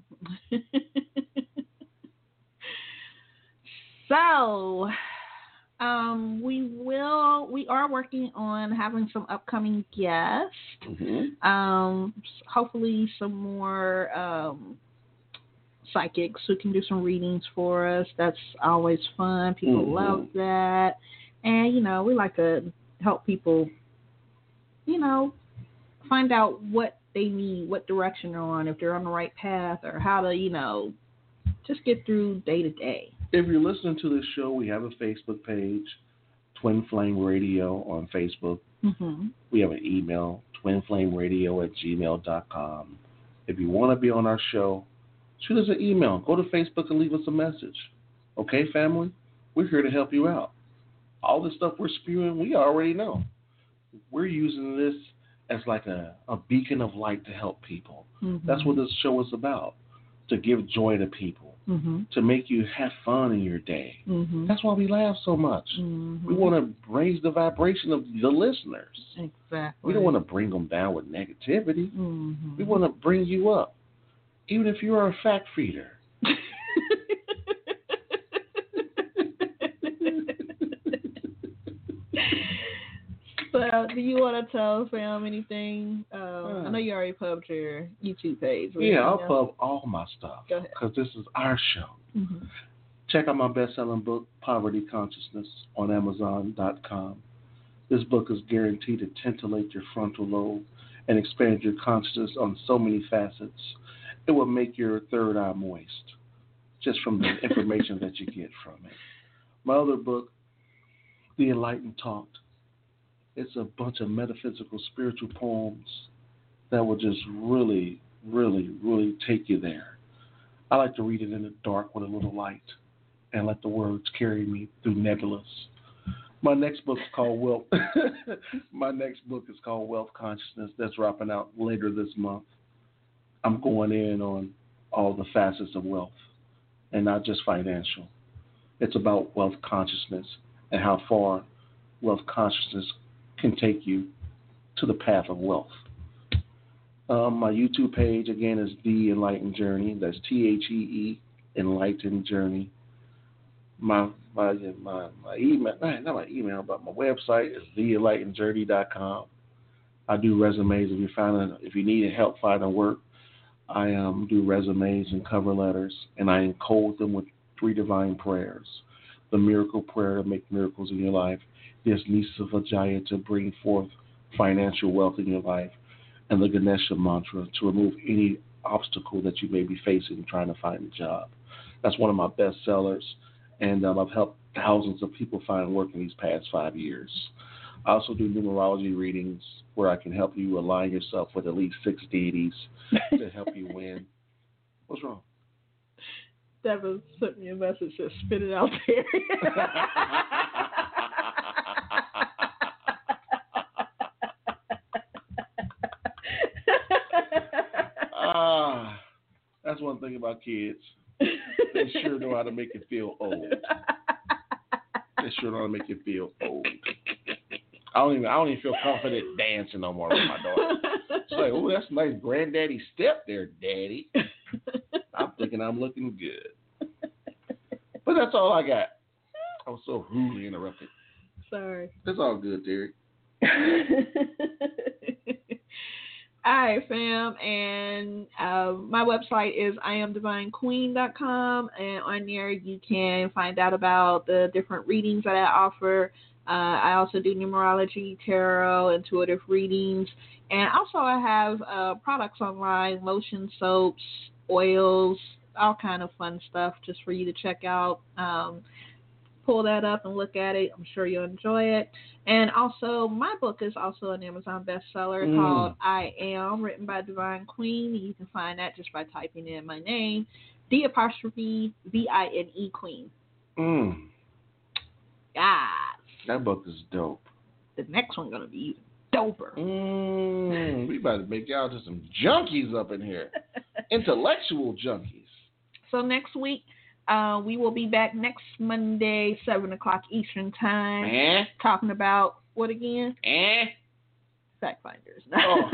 So, um, we will. We are working on having some upcoming guests. Mm-hmm. Um, hopefully, some more um, psychics who can do some readings for us. That's always fun. People mm-hmm. love that, and you know, we like to help people. You know, find out what they need, what direction they're on, if they're on the right path, or how to, you know, just get through day to day. If you're listening to this show, we have a Facebook page, Twin Flame Radio on Facebook. Mm-hmm. We have an email, twinflameradio at gmail dot com. If you want to be on our show, shoot us an email. Go to Facebook and leave us a message. Okay, family? We're here to help you out. All the stuff we're spewing, we already know. We're using this as like a, a beacon of light to help people. Mm-hmm. That's what this show is about, to give joy to people, mm-hmm. to make you have fun in your day. Mm-hmm. That's why we laugh so much. Mm-hmm. We want to raise the vibration of the listeners. Exactly. We don't want to bring them down with negativity. Mm-hmm. We want to bring you up, even if you are a fact feeder. So, do you want to tell fam anything? Um, uh, I know you already pubbed your YouTube page. Yeah, I'll pub all my stuff. Go ahead. Because this is our show. Mm-hmm. Check out my best-selling book, Poverty Consciousness, on amazon dot com. This book is guaranteed to titillate your frontal lobe and expand your consciousness on so many facets. It will make your third eye moist just from the information that you get from it. My other book, The Enlightened Talked, it's a bunch of metaphysical, spiritual poems that will just really, really, really take you there. I like to read it in the dark with a little light and let the words carry me through nebulous. My next book is called Wealth. My next book is called Wealth Consciousness. That's dropping out later this month. I'm going in on all the facets of wealth and not just financial. It's about wealth consciousness and how far wealth consciousness can take you to the path of wealth. Um, my YouTube page, again, is The Enlightened Journey. That's T H E E, Enlightened Journey. My my my, my email, not my email, but my website is the enlightened journey dot com. I do resumes if you find if you need help finding work. I um, do resumes and cover letters, and I encode them with three divine prayers: the miracle prayer to make miracles in your life, the Nisa Vajaya to bring forth financial wealth in your life, and the Ganesha mantra to remove any obstacle that you may be facing trying to find a job. That's one of my best sellers, and um, I've helped thousands of people find work in these past five years. I also do numerology readings where I can help you align yourself with at least six deities to help you win. What's wrong? Devin sent me a message that spit it out there. Ah, that's one thing about kids. They sure know how to make you feel old. They sure know how to make you feel old. I don't even I don't even feel confident dancing no more with my daughter. It's like, oh, that's a nice granddaddy step there, Daddy. I'm thinking I'm looking good. But that's all I got. I was so rudely interrupted. Sorry. It's all good, Terry. All right, fam, and uh, my website is I am divine queen dot com, and on there you can find out about the different readings that I offer. Uh, I also do numerology, tarot, intuitive readings, and also I have uh, products online, lotion, soaps, oils, all kind of fun stuff just for you to check out. Um, pull that up and look at it. I'm sure you'll enjoy it. And also, my book is also an Amazon bestseller Mm. called I Am, written by Divine Queen. You can find that just by typing in my name, D apostrophe V I N E Queen. Mm. Yes. That book is dope. The next one's going to be even doper. Mm. We about to make y'all just some junkies up in here. Intellectual junkies. So next week, Uh, we will be back next Monday, seven o'clock Eastern Time, Eh? talking about what again? Eh? Fact finders. Oh.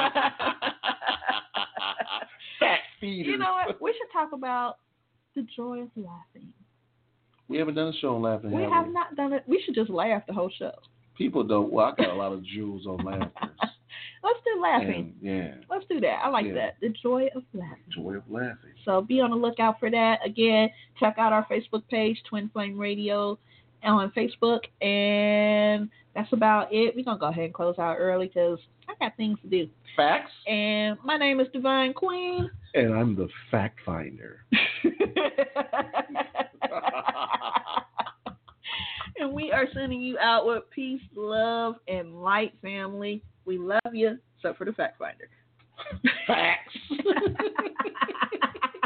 Fact feeders. You know what? We should talk about the joy of laughing. We haven't done a show on laughing. We have have we? not done it. We should just laugh the whole show. People don't. Well, I got a lot of jewels on laughter. Let's do laughing. And, yeah. Let's do that. I like Yeah. that. The joy of laughing. Joy of laughing. So be on the lookout for that. Again, check out our Facebook page, Twin Flame Radio, on Facebook. And that's about it. We're going to go ahead and close out early because I got things to do. Facts. And my name is Divine Queen. And I'm the fact finder. And we are sending you out with peace, love, and light, family. We love you, except for the fact finder. Facts.